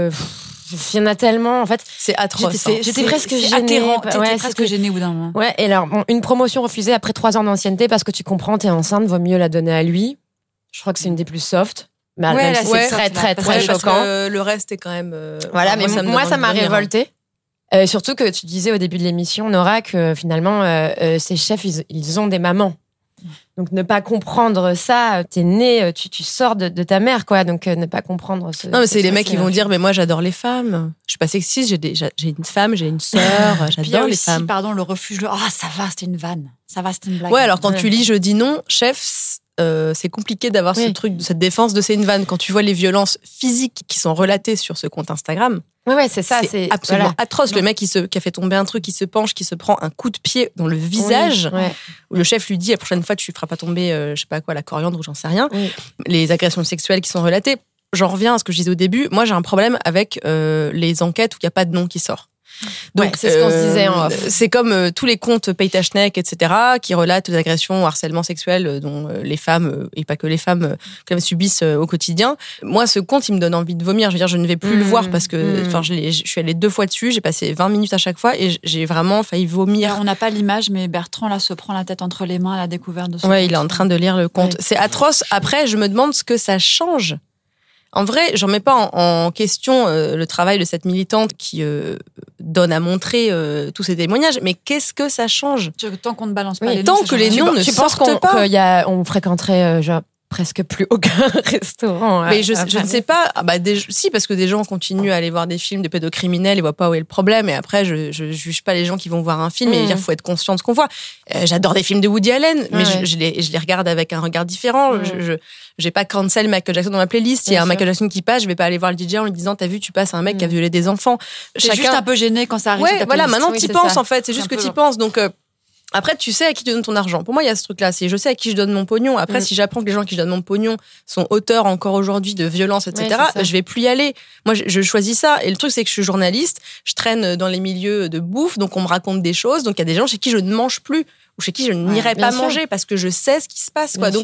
Il y en a tellement, en fait. C'est atroce. J'étais presque gênée. T'étais presque gênée au bout d'un moment. Ouais. Et alors, une promotion refusée après 3 ans d'ancienneté parce que tu comprends, t'es enceinte, vaut mieux la donner à lui. Je crois que c'est une des plus soft. Mais même si c'est très, très, très choquant. Parce que le reste est quand même... Voilà, mais moi, ça m'a révoltée. Surtout que tu disais au début de l'émission, Nora, que finalement, ces chefs, ils ont des mamans. Donc, ne pas comprendre ça, t'es née, tu sors de ta mère, quoi. Donc, ne pas comprendre ce... Non, mais c'est les mecs qui vont dire, mais moi, j'adore les femmes. Je suis pas sexiste, j'ai une femme, j'ai une sœur, j'adore les femmes. Pardon, le refuge, ça va, c'était une vanne. Ça va, c'était une blague. Ouais, alors quand tu lis Je dis non, chef... c'est compliqué d'avoir ce truc, cette défense de c'est une vanne. Quand tu vois les violences physiques qui sont relatées sur ce compte Instagram, c'est ça, c'est absolument atroce. Le mec qui a fait tomber un truc, qui se penche, qui se prend un coup de pied dans le visage, où le chef lui dit la prochaine fois tu feras pas tomber, je sais pas quoi, la coriandre ou j'en sais rien. Les agressions sexuelles qui sont relatées. J'en reviens à ce que je disais au début. Moi, j'ai un problème avec les enquêtes où il y a pas de nom qui sort. Donc, c'est ce qu'on se disait en off. C'est comme tous les comptes Paytachnek, etc., qui relatent les agressions, harcèlement sexuel dont les femmes, et pas que les femmes, quand même subissent au quotidien. Moi, ce compte, il me donne envie de vomir. Je veux dire, je ne vais plus le voir parce que je suis allée 2 fois dessus, j'ai passé 20 minutes à chaque fois et j'ai vraiment failli vomir. Alors, on n'a pas l'image, mais Bertrand, là, se prend la tête entre les mains à la découverte de ce compte. Il est en train de lire le compte. C'est atroce. Après, je me demande ce que ça change. En vrai, j'en mets pas en question le travail de cette militante qui donne à montrer tous ces témoignages, mais qu'est-ce que ça change? Tant qu'on ne balance pas les noms, tant que les noms ne sortent pas. On fréquenterait presque plus aucun restaurant. Mais je ne sais pas. Si, parce que des gens continuent à aller voir des films de pédocriminels, ils voient pas où est le problème. Et après, je juge pas les gens qui vont voir un film. Et il faut être conscient de ce qu'on voit. J'adore des films de Woody Allen, mais je les regarde avec un regard différent. J'ai pas cancel Michael Jackson dans ma playlist. Il y a un Michael Jackson qui passe, je vais pas aller voir le DJ en lui disant, t'as vu, tu passes un mec qui a violé des enfants. T'es juste un peu gêné quand ça arrive. Ouais, voilà, maintenant t'y penses en fait. C'est juste que t'y penses. Donc, après, tu sais à qui tu donnes ton argent. Pour moi, il y a ce truc-là. C'est je sais à qui je donne mon pognon. Après, si j'apprends que les gens qui je donne mon pognon sont auteurs encore aujourd'hui de violences, etc., je vais plus y aller. Moi, je choisis ça. Et le truc, c'est que je suis journaliste. Je traîne dans les milieux de bouffe. Donc, on me raconte des choses. Donc, il y a des gens chez qui je ne mange plus ou chez qui je n'irai pas manger parce que je sais ce qui se passe, quoi. Donc,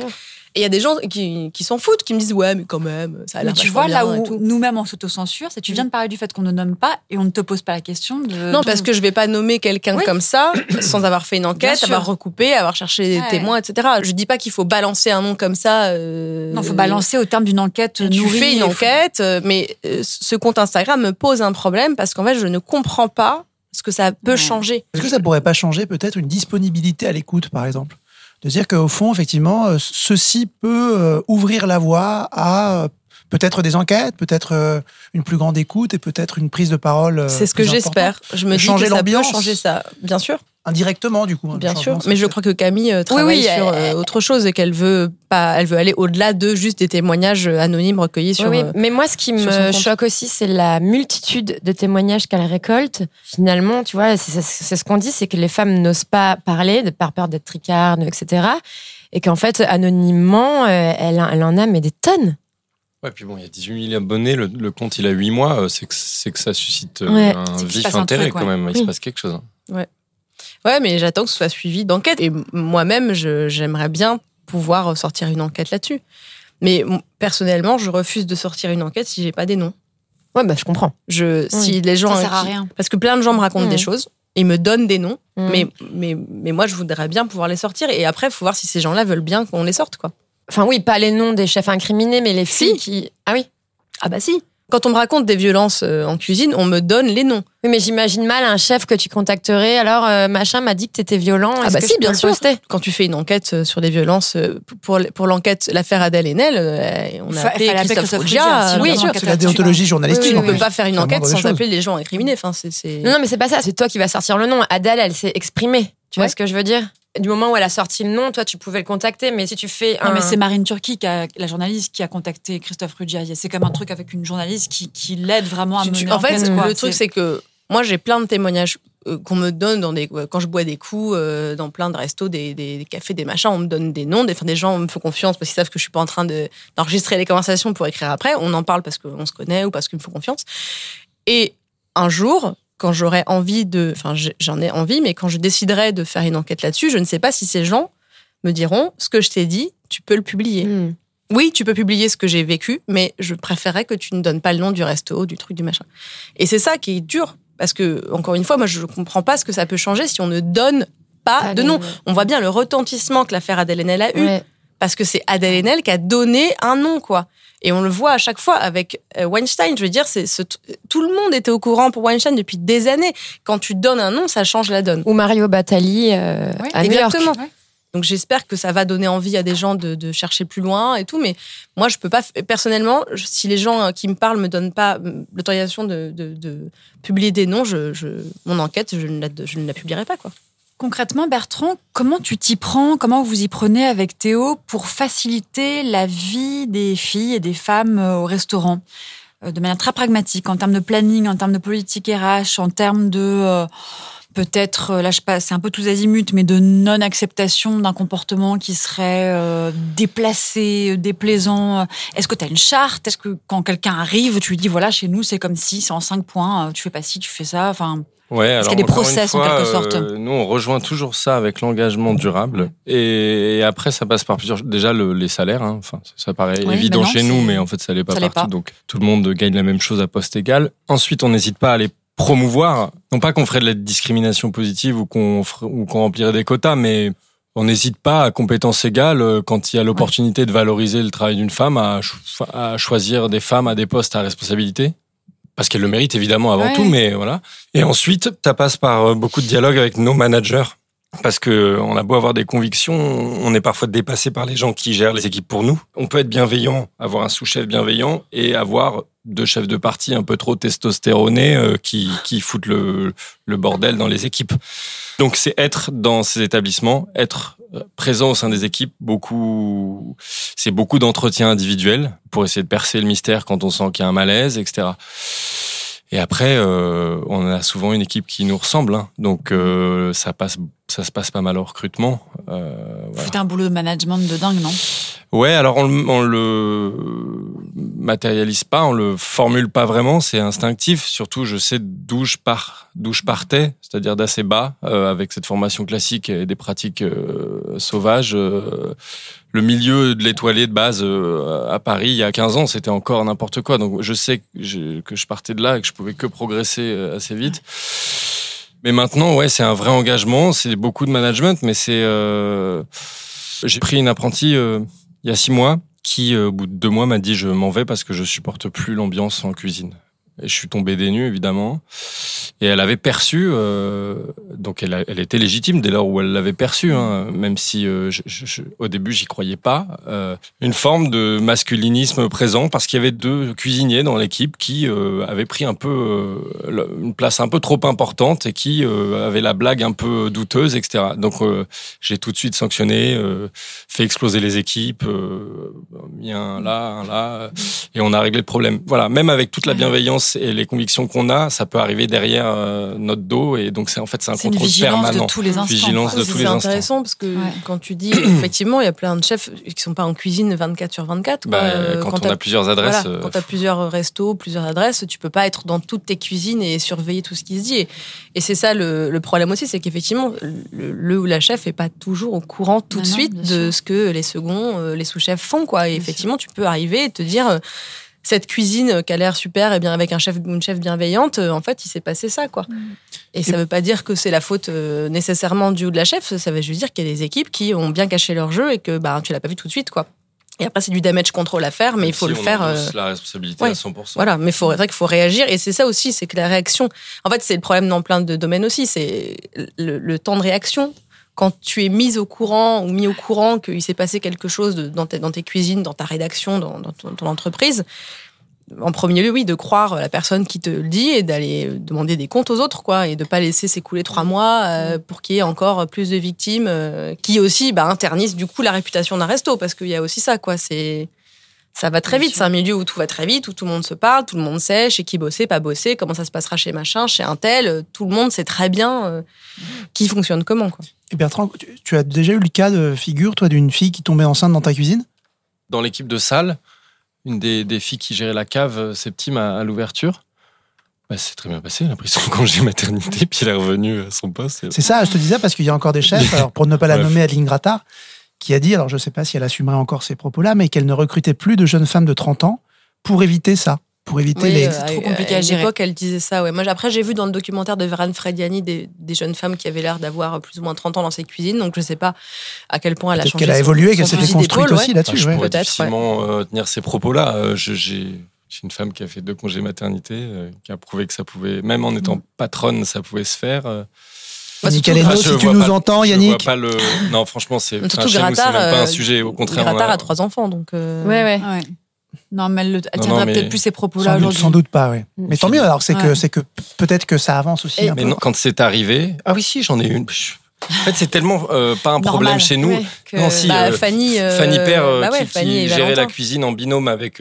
Et il y a des gens qui s'en foutent, qui me disent ouais mais quand même ça a l'air. Mais tu vois là où nous-mêmes on s'autocensure, c'est tu viens de parler du fait qu'on ne nomme pas et on ne te pose pas la question de. Non, parce que je vais pas nommer quelqu'un comme ça sans avoir fait une enquête, avoir recoupé, avoir cherché des témoins, etc. Je dis pas qu'il faut balancer un nom comme ça. Non, faut balancer au terme d'une enquête. Tu fais une enquête, mais ce compte Instagram me pose un problème parce qu'en fait je ne comprends pas ce que ça peut changer. Est-ce que ça pourrait pas changer peut-être une disponibilité à l'écoute, par exemple? De dire qu'au fond, effectivement, ceci peut ouvrir la voie à peut-être des enquêtes, peut-être une plus grande écoute et peut-être une prise de parole. C'est ce que j'espère. Je me dis que ça peut changer ça, bien sûr. Indirectement, du coup. Bien sûr, mais je crois que Camille travaille sur autre chose et qu'elle veut aller au-delà de juste des témoignages anonymes recueillis sur. Oui, mais moi, ce qui me choque aussi, c'est la multitude de témoignages qu'elle récolte. Finalement, tu vois, c'est ce qu'on dit, c'est que les femmes n'osent pas parler, par peur d'être tricardes, etc. Et qu'en fait, anonymement, elle en a mais des tonnes. Ouais, puis bon, il y a 18 000 abonnés, le compte il a 8 mois, c'est que ça suscite un vif intérêt quand même. Il se passe quelque chose. Ouais, mais j'attends que ce soit suivi d'enquête. Et moi-même, j'aimerais bien pouvoir sortir une enquête là-dessus. Mais personnellement, je refuse de sortir une enquête si j'ai pas des noms. Ouais, bah je comprends. Si les gens, ça sert à rien. Parce que plein de gens me racontent des choses, ils me donnent des noms, mais moi je voudrais bien pouvoir les sortir. Et après, il faut voir si ces gens-là veulent bien qu'on les sorte, quoi. Enfin oui, pas les noms des chefs incriminés, mais les filles qui. Ah oui. Ah bah si. Quand on me raconte des violences en cuisine, on me donne les noms. Oui, mais j'imagine mal un chef que tu contacterais. Alors, machin m'a dit que t'étais violent. Ah bah si, bien sûr. Quand tu fais une enquête sur des violences, pour l'enquête, l'affaire Adèle Haenel, on a appelé Christophe Rougia. Oui, bien sûr. C'est la déontologie journalistique. On peut pas faire une enquête sans appeler les gens incriminés. Enfin, Non, mais c'est pas ça. C'est toi qui vas sortir le nom. Adèle, elle s'est exprimée. Tu vois ce que je veux dire? Du moment où elle a sorti le nom, toi, tu pouvais le contacter. Mais si tu fais Non, mais c'est Marine Turki, la journaliste, qui a contacté Christophe Rougia. C'est comme un truc avec une journaliste qui l'aide vraiment à mener en fait, le truc, c'est que moi, j'ai plein de témoignages qu'on me donne quand je bois des coups dans plein de restos, des cafés, des machins. On me donne des noms. Des gens me font confiance parce qu'ils savent que je suis pas en train d'enregistrer les conversations pour écrire après. On en parle parce qu'on se connaît ou parce qu'ils me font confiance. Et un jour, quand j'aurais envie j'en ai envie, mais quand je déciderai de faire une enquête là-dessus, je ne sais pas si ces gens me diront ce que je t'ai dit, tu peux le publier. Oui, tu peux publier ce que j'ai vécu, mais je préférerais que tu ne donnes pas le nom du resto, du truc, du machin. Et c'est ça qui est dur, parce que, encore une fois, moi, je comprends pas ce que ça peut changer si on ne donne pas de nom. On voit bien le retentissement que l'affaire Adèle Haenel a eu, parce que c'est Adèle Haenel qui a donné un nom, quoi. Et on le voit à chaque fois avec Weinstein. Je veux dire, tout le monde était au courant pour Weinstein depuis des années. Quand tu donnes un nom, ça change la donne. Ou Mario Batali à New York. Exactement. Donc j'espère que ça va donner envie à des gens de chercher plus loin et tout. Mais moi, je peux pas. Personnellement, si les gens qui me parlent me donnent pas l'autorisation de publier des noms, mon enquête, je ne la publierai pas, quoi. Concrètement, Bertrand, comment tu t'y prends? Comment vous y prenez avec Théo pour faciliter la vie des filles et des femmes au restaurant de manière très pragmatique, en termes de planning, en termes de politique RH, en termes de peut-être, là je passe, c'est un peu tous azimuts, mais de non-acceptation d'un comportement qui serait déplacé, déplaisant. Est-ce que tu as une charte? Est-ce que quand quelqu'un arrive, tu lui dis voilà, chez nous c'est comme si, c'est en 5 points, tu fais pas ci, tu fais ça, enfin... Ouais, alors, est-ce qu'il y a des process en quelque sorte? Nous, on rejoint toujours ça avec l'engagement durable. Et après, ça passe par plusieurs... Déjà, les salaires. Hein. Enfin, ça paraît évident chez nous, mais en fait, ça l'est pas partout. Donc, tout le monde gagne la même chose à poste égal. Ensuite, on n'hésite pas à les promouvoir. Non pas qu'on ferait de la discrimination positive ou qu'on remplirait des quotas, mais on n'hésite pas à compétences égales quand il y a l'opportunité de valoriser le travail d'une femme, à choisir des femmes à des postes à responsabilité. Parce qu'elle le mérite évidemment avant tout, mais voilà. Et ensuite, ça passe par beaucoup de dialogue avec nos managers. Parce que on a beau avoir des convictions, on est parfois dépassé par les gens qui gèrent les équipes pour nous. On peut être bienveillant, avoir un sous-chef bienveillant et avoir 2 chefs de parti un peu trop testostéronés qui foutent le bordel dans les équipes. Donc c'est être dans ces établissements, être présent au sein des équipes, c'est beaucoup d'entretiens individuels pour essayer de percer le mystère quand on sent qu'il y a un malaise, etc. Et après, on a souvent une équipe qui nous ressemble, hein. Donc ça passe Ça se passe pas mal au recrutement. C'est un boulot de management de dingue, non ? Ouais, alors on le matérialise pas, on le formule pas vraiment, c'est instinctif. Surtout, je sais d'où je partais, c'est-à-dire d'assez bas, avec cette formation classique et des pratiques sauvages. Le milieu de l'étoilé de base à Paris, il y a 15 ans, c'était encore n'importe quoi. Donc je sais que je partais de là et que je pouvais que progresser assez vite. Mais maintenant, ouais, c'est un vrai engagement, c'est beaucoup de management, mais j'ai pris une apprentie il y a 6 mois qui, au bout de 2 mois, m'a dit je m'en vais parce que je supporte plus l'ambiance en cuisine. Et je suis tombé des nues, évidemment. Et elle avait perçu, donc elle était légitime dès lors où elle l'avait perçu, hein, même si au début j'y croyais pas, une forme de masculinisme présent parce qu'il y avait 2 cuisiniers dans l'équipe qui avaient pris un peu une place un peu trop importante et qui avaient la blague un peu douteuse, etc. Donc j'ai tout de suite sanctionné, fait exploser les équipes, mis un là, et on a réglé le problème. Voilà, même avec toute la bienveillance et les convictions qu'on a, ça peut arriver derrière notre dos, et donc c'est un contrôle permanent. De tous les instants. Vigilance de tous les instants. C'est intéressant parce que quand tu dis, effectivement, il y a plein de chefs qui sont pas en cuisine 24/24. Quand on a plusieurs adresses. Voilà, quand tu as plusieurs restos, plusieurs adresses, tu peux pas être dans toutes tes cuisines et surveiller tout ce qui se dit. Et c'est ça le problème aussi, c'est qu'effectivement, le ou la chef est pas toujours au courant tout de suite de ce que les seconds, les sous-chefs font, quoi. Et effectivement, tu peux arriver et te dire, cette cuisine qui a l'air super, et bien avec un chef ou une chef bienveillante, en fait, il s'est passé ça, quoi. Et ça veut pas dire que c'est la faute nécessairement du ou de la chef, ça veut juste dire qu'il y a des équipes qui ont bien caché leur jeu et que tu l'as pas vu tout de suite, quoi. Et après, c'est du damage control à faire, mais il faut le faire. La responsabilité à 100%. Voilà, mais c'est vrai qu'il faut réagir, et c'est ça aussi, c'est que la réaction. En fait, c'est le problème dans plein de domaines aussi, c'est le temps de réaction. Quand tu es mise au courant ou mis au courant qu'il s'est passé quelque chose dans tes cuisines, dans ta rédaction, dans ton entreprise, en premier lieu, oui, de croire la personne qui te le dit et d'aller demander des comptes aux autres, quoi, et de pas laisser s'écouler 3 mois pour qu'il y ait encore plus de victimes qui aussi internissent du coup la réputation d'un resto, parce qu'il y a aussi ça, quoi. Ça va très vite, c'est un milieu où tout va très vite, où tout le monde se parle, tout le monde sait chez qui bosser, pas bosser, comment ça se passera chez machin, chez un tel, tout le monde sait très bien qui fonctionne comment, quoi. Et Bertrand, tu as déjà eu le cas de figure, toi, d'une fille qui tombait enceinte dans ta cuisine ? Dans l'équipe de salle, une des filles qui gérait la cave Septime à l'ouverture, c'est très bien passé, elle a pris son congé maternité, puis elle est revenue à son poste. C'est ça, je te disais, parce qu'il y a encore des chefs, alors pour ne pas la nommer, Adeline Grattard, qui a dit, alors je ne sais pas si elle assumerait encore ces propos-là, mais qu'elle ne recrutait plus de jeunes femmes de 30 ans pour éviter ça. Pour éviter c'est trop compliqué à gérer. À l'époque, elle disait ça. Ouais. Moi, après, j'ai vu dans le documentaire de Vérane Frediani des jeunes femmes qui avaient l'air d'avoir plus ou moins 30 ans dans ses cuisines. Donc, je ne sais pas à quel point elle a changé. Qu'elle a évolué, qu'elle s'était construite aussi là-dessus. Je pourrais difficilement tenir ces propos-là. J'ai une femme qui a fait 2 congés maternité, qui a prouvé que ça pouvait, même en étant patronne, ça pouvait se faire. Yannick Aleno, si tu nous entends, Yannick. Non, franchement, c'est même pas un sujet. Au contraire, Grattard a 3 enfants, donc. Ouais. Non, mais elle tiendra peut-être plus ces propos-là aujourd'hui. Sans doute pas, oui. Mais tant mieux, alors c'est que peut-être que ça avance aussi. Mais non, quand c'est arrivé, si, j'en ai une. En fait, c'est tellement pas un problème chez nous. Fanny Père, qui gérait la cuisine en binôme avec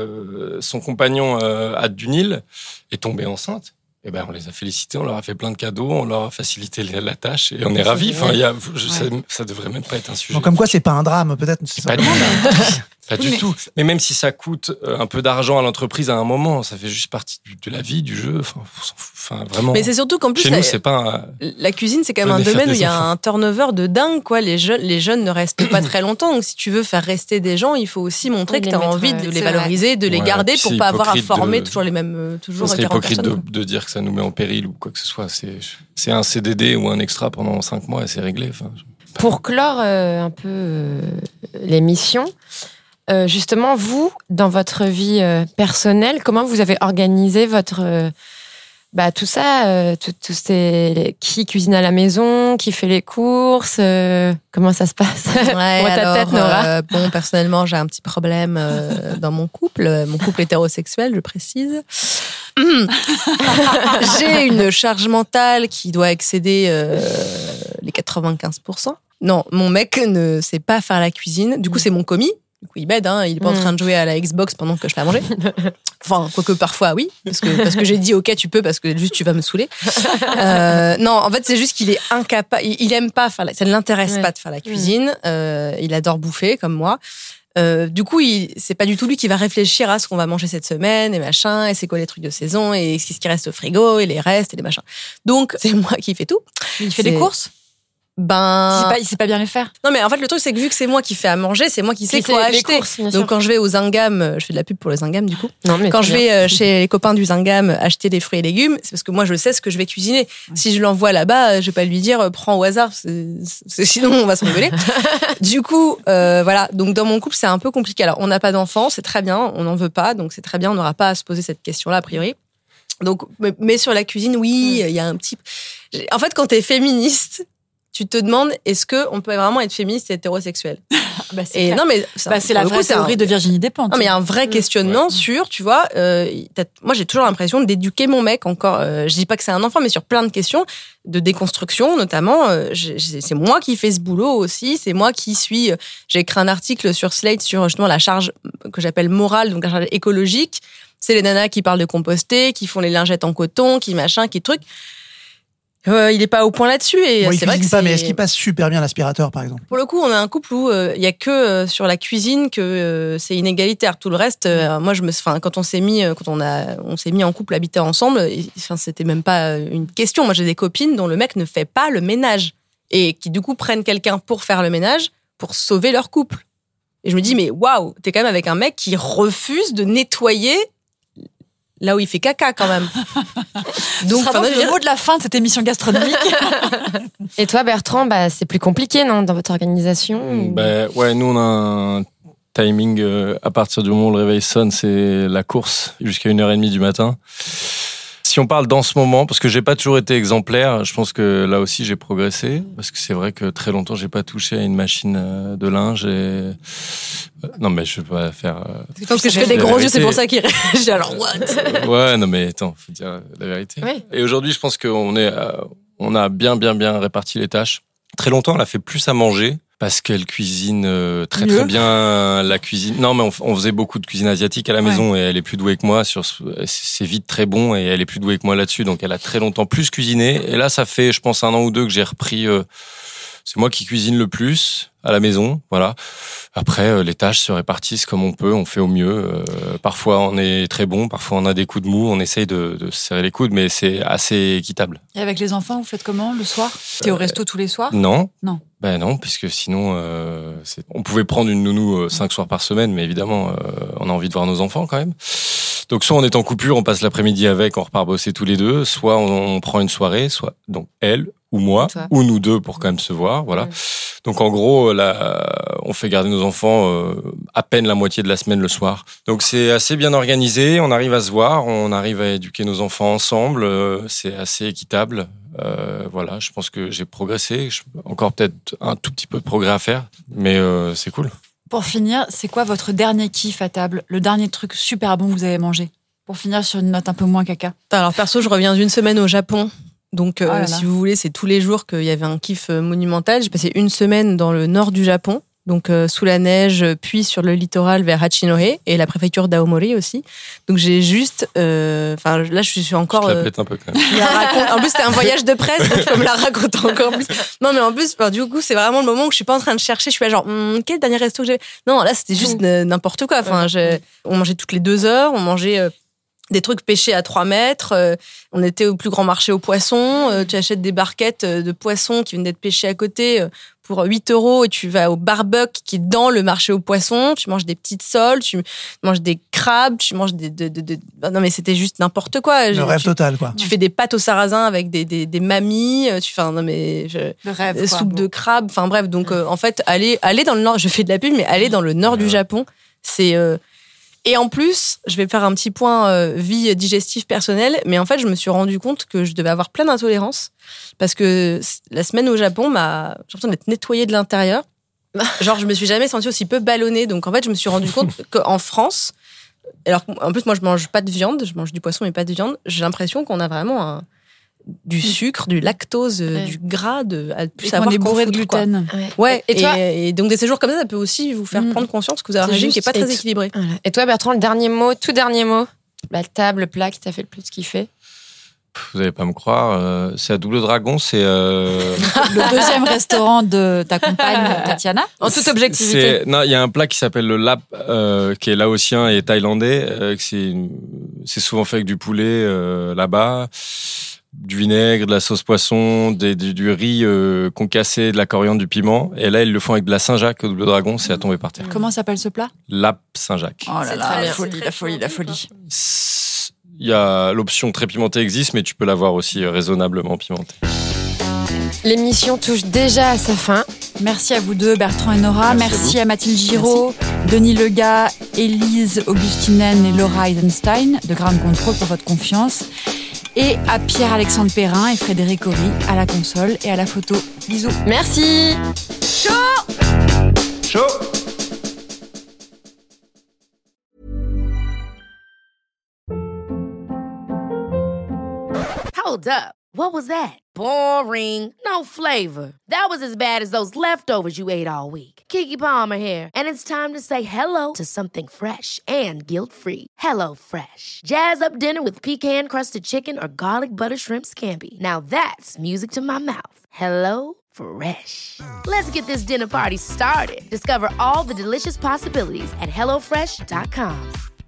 son compagnon à Dunil, est tombée enceinte. Et on les a félicités, on leur a fait plein de cadeaux, on leur a facilité la tâche, et on est ravis. Enfin, ça devrait même pas être un sujet. Donc, comme quoi, c'est pas un drame, peut-être. C'est pas pas du tout. Mais même si ça coûte un peu d'argent à l'entreprise à un moment, ça fait juste partie de la vie, du jeu. Enfin, vraiment. Mais c'est surtout qu'en plus, chez nous, c'est pas la cuisine, c'est quand même un domaine où il y a un turnover de dingue, quoi. Les jeunes ne restent pas très longtemps. Donc, si tu veux faire rester des gens, il faut aussi montrer que tu as envie de les valoriser, de les garder pour pas avoir à former toujours les mêmes, toujours. C'est hypocrite de dire que ça nous met en péril ou quoi que ce soit. C'est un CDD ou un extra pendant 5 mois et c'est réglé. Pour clore un peu l'émission, justement, vous, dans votre vie personnelle, comment vous avez organisé votre... tout ça, qui cuisine à la maison, qui fait les courses, comment ça se passe? Nora. Personnellement, j'ai un petit problème dans mon couple. Mon couple hétérosexuel, je précise. J'ai une charge mentale qui doit excéder les 95%. Non, mon mec ne sait pas faire la cuisine. Du coup, c'est mon commis Du coup, il m'aide, il est pas en train de jouer à la Xbox pendant que je fais à manger. Enfin, quoique parfois, oui, parce que j'ai dit ok, tu peux, parce que juste tu vas me saouler. Non, en fait, c'est juste qu'il est incapable, il aime pas faire ça ne l'intéresse pas de faire la cuisine. Il adore bouffer, comme moi. Du coup, c'est pas du tout lui qui va réfléchir à ce qu'on va manger cette semaine et machin, et c'est quoi les trucs de saison, et ce qui reste au frigo, et les restes, et les machins. Donc, c'est moi qui fais tout. Il fait des courses? Il sait pas bien les faire. Non, mais en fait, le truc, c'est que vu que c'est moi qui fais à manger, c'est moi qui sais quoi acheter. Courses, donc, quand je vais aux Zingam, je fais de la pub pour les Zingam, du coup. Non, mais quand je vais chez les copains du Zingam acheter des fruits et légumes, c'est parce que moi, je sais ce que je vais cuisiner. Ouais. Si je l'envoie là-bas, je vais pas lui dire, prends au hasard, sinon on va s'engueuler. Du coup, voilà. Donc, dans mon couple, c'est un peu compliqué. Alors, on n'a pas d'enfants, c'est très bien. On n'en veut pas, donc c'est très bien. On n'aura pas à se poser cette question-là, a priori. Donc, mais sur la cuisine, oui, il y a un petit. En fait, quand t'es féministe, tu te demandes, est-ce qu'on peut vraiment être féministe et hétérosexuel? C'est non, mais c'est la vraie théorie de Virginie Despentes. Non, mais il y a un vrai questionnement sur, tu vois, moi j'ai toujours l'impression d'éduquer mon mec encore. Je dis pas que c'est un enfant, mais sur plein de questions de déconstruction, notamment. C'est moi qui fais ce boulot aussi. C'est moi qui suis. J'ai écrit un article sur Slate sur justement la charge que j'appelle morale, donc la charge écologique. C'est les nanas qui parlent de composter, qui font les lingettes en coton, qui machin, qui truc. Il est pas au point là-dessus et bon, c'est vrai que pas, mais est-ce qu'il passe super bien l'aspirateur, par exemple? Pour le coup, on a un couple où il y a que sur la cuisine que c'est inégalitaire. Tout le reste, moi quand on s'est mis en couple, habiter ensemble, c'était même pas une question. Moi, j'ai des copines dont le mec ne fait pas le ménage et qui du coup prennent quelqu'un pour faire le ménage pour sauver leur couple. Et je me dis mais waouh, t'es quand même avec un mec qui refuse de nettoyer là où il fait caca quand même. Donc, ce sera donc le mot de la fin de cette émission gastronomique. Et toi, Bertrand, c'est plus compliqué, non, dans votre organisation? Ouais, nous on a un timing à partir du moment où le réveil sonne, c'est la course jusqu'à 1h30 du matin. Si on parle dans ce moment, parce que j'ai pas toujours été exemplaire, je pense que là aussi j'ai progressé, parce que c'est vrai que très longtemps j'ai pas touché à une machine de linge et non mais je vais pas faire. Parce que je fais des gros yeux, c'est pour ça qu'il réagit. Alors what? Ouais, non mais attends, faut dire la vérité. Oui. Et aujourd'hui, je pense qu'on on a bien réparti les tâches. Très longtemps, elle a fait plus à manger. Parce qu'elle cuisine très bien la cuisine. Non, mais on faisait beaucoup de cuisine asiatique à la maison et elle est plus douée que moi. C'est vite très bon et elle est plus douée que moi là-dessus. Donc elle a très longtemps plus cuisiné. Et là, ça fait, je pense, 1 an ou 2 que j'ai repris. C'est moi qui cuisine le plus à la maison, voilà. Après, les tâches se répartissent comme on peut, on fait au mieux. Parfois, on est très bon, parfois on a des coups de mou. On essaye de se serrer les coudes, mais c'est assez équitable. Et avec les enfants, vous faites comment le soir? T'es au resto tous les soirs? Non. Non. Ben non, puisque sinon, on pouvait prendre une nounou 5 soirs par semaine, mais évidemment, on a envie de voir nos enfants quand même. Donc soit on est en coupure, on passe l'après-midi avec, on repart bosser tous les deux, soit on prend une soirée, soit donc elle ou moi, ou nous deux pour quand même se voir, voilà. Ouais. Donc en gros, là, on fait garder nos enfants à peine la moitié de la semaine le soir. Donc c'est assez bien organisé, on arrive à se voir, on arrive à éduquer nos enfants ensemble, c'est assez équitable. Voilà, je pense que j'ai progressé, encore peut-être un tout petit peu de progrès à faire, mais c'est cool. Pour finir, c'est quoi votre dernier kiff à table? Le dernier truc super bon que vous avez mangé? Pour finir sur une note un peu moins caca. Alors perso, je reviens d'une semaine au Japon. Donc si vous voulez, c'est tous les jours qu'il y avait un kiff monumental. J'ai passé 1 semaine dans le nord du Japon. Donc sous la neige, puis sur le littoral vers Hachinohe et la préfecture d'Aomori aussi. Donc j'ai juste, là je suis encore. Je te la pète un peu quand même. En plus c'était un voyage de presse, donc je peux me la raconter encore plus. Non mais en plus, du coup c'est vraiment le moment où je suis pas en train de chercher. Je suis là genre quel dernier resto que j'ai. Non là c'était juste n'importe quoi. Enfin on mangeait toutes les 2 heures, on mangeait des trucs pêchés à 3 mètres. On était au plus grand marché aux poissons. Tu achètes des barquettes de poissons qui viennent d'être pêchés à côté pour 8 € et tu vas au barbecue qui est dans le marché aux poissons. Tu manges des petites soles, tu manges des crabes, tu manges non mais c'était juste n'importe quoi. Le rêve total quoi. Tu fais des pâtes au sarrasin avec des mamies. Le rêve, soupe de crabe. Enfin bref, donc en fait aller dans le nord. Je fais de la pub, mais aller dans le nord du Japon, c'est et en plus, je vais faire un petit point vie digestive personnelle, mais en fait, je me suis rendu compte que je devais avoir plein d'intolérances parce que la semaine au Japon, j'ai l'impression d'être nettoyée de l'intérieur. Genre, je me suis jamais sentie aussi peu ballonnée. Donc, en fait, je me suis rendu compte qu'en France, alors en plus, moi, je mange pas de viande, je mange du poisson mais pas de viande. J'ai l'impression qu'on a vraiment du sucre, du lactose, du gras, à plus savoir qu'on est bourré de gluten. Ouais. Et donc des séjours comme ça peut aussi vous faire prendre conscience que vous avez un régime qui est pas très équilibré. Voilà. Et toi, Bertrand, tout dernier mot, la table, le plat qui t'a fait le plus kiffer? Vous n'allez pas me croire, c'est à Double Dragon, c'est... Le deuxième restaurant de ta compagne, Tatiana. En toute objectivité. Non, il y a un plat qui s'appelle le lap, qui est laotien et thaïlandais. C'est souvent fait avec du poulet là-bas, du vinaigre, de la sauce poisson, du riz concassé, de la coriandre, du piment. Et là, ils le font avec de la Saint-Jacques au Double Dragon, c'est à tomber par terre. Comment s'appelle ce plat? Lap Saint-Jacques. Oh là là, la folie. Il y a l'option très pimentée existe, mais tu peux l'avoir aussi raisonnablement pimentée. L'émission touche déjà à sa fin. Merci à vous deux, Bertrand et Nora. Merci à Mathilde Giraud, Denis Lega, Élise Augustinen et Laura Eisenstein de Ground Control pour votre confiance. Et à Pierre-Alexandre Perrin et Frédéric Horry à la console et à la photo. Bisous. Merci. Chaud. Hold up. What was that? Boring. No flavor. That was as bad as those leftovers you ate all week. Keke Palmer here, and it's time to say hello to something fresh and guilt-free. Hello Fresh. Jazz up dinner with pecan-crusted chicken or garlic butter shrimp scampi. Now that's music to my mouth. Hello Fresh. Let's get this dinner party started. Discover all the delicious possibilities at HelloFresh.com.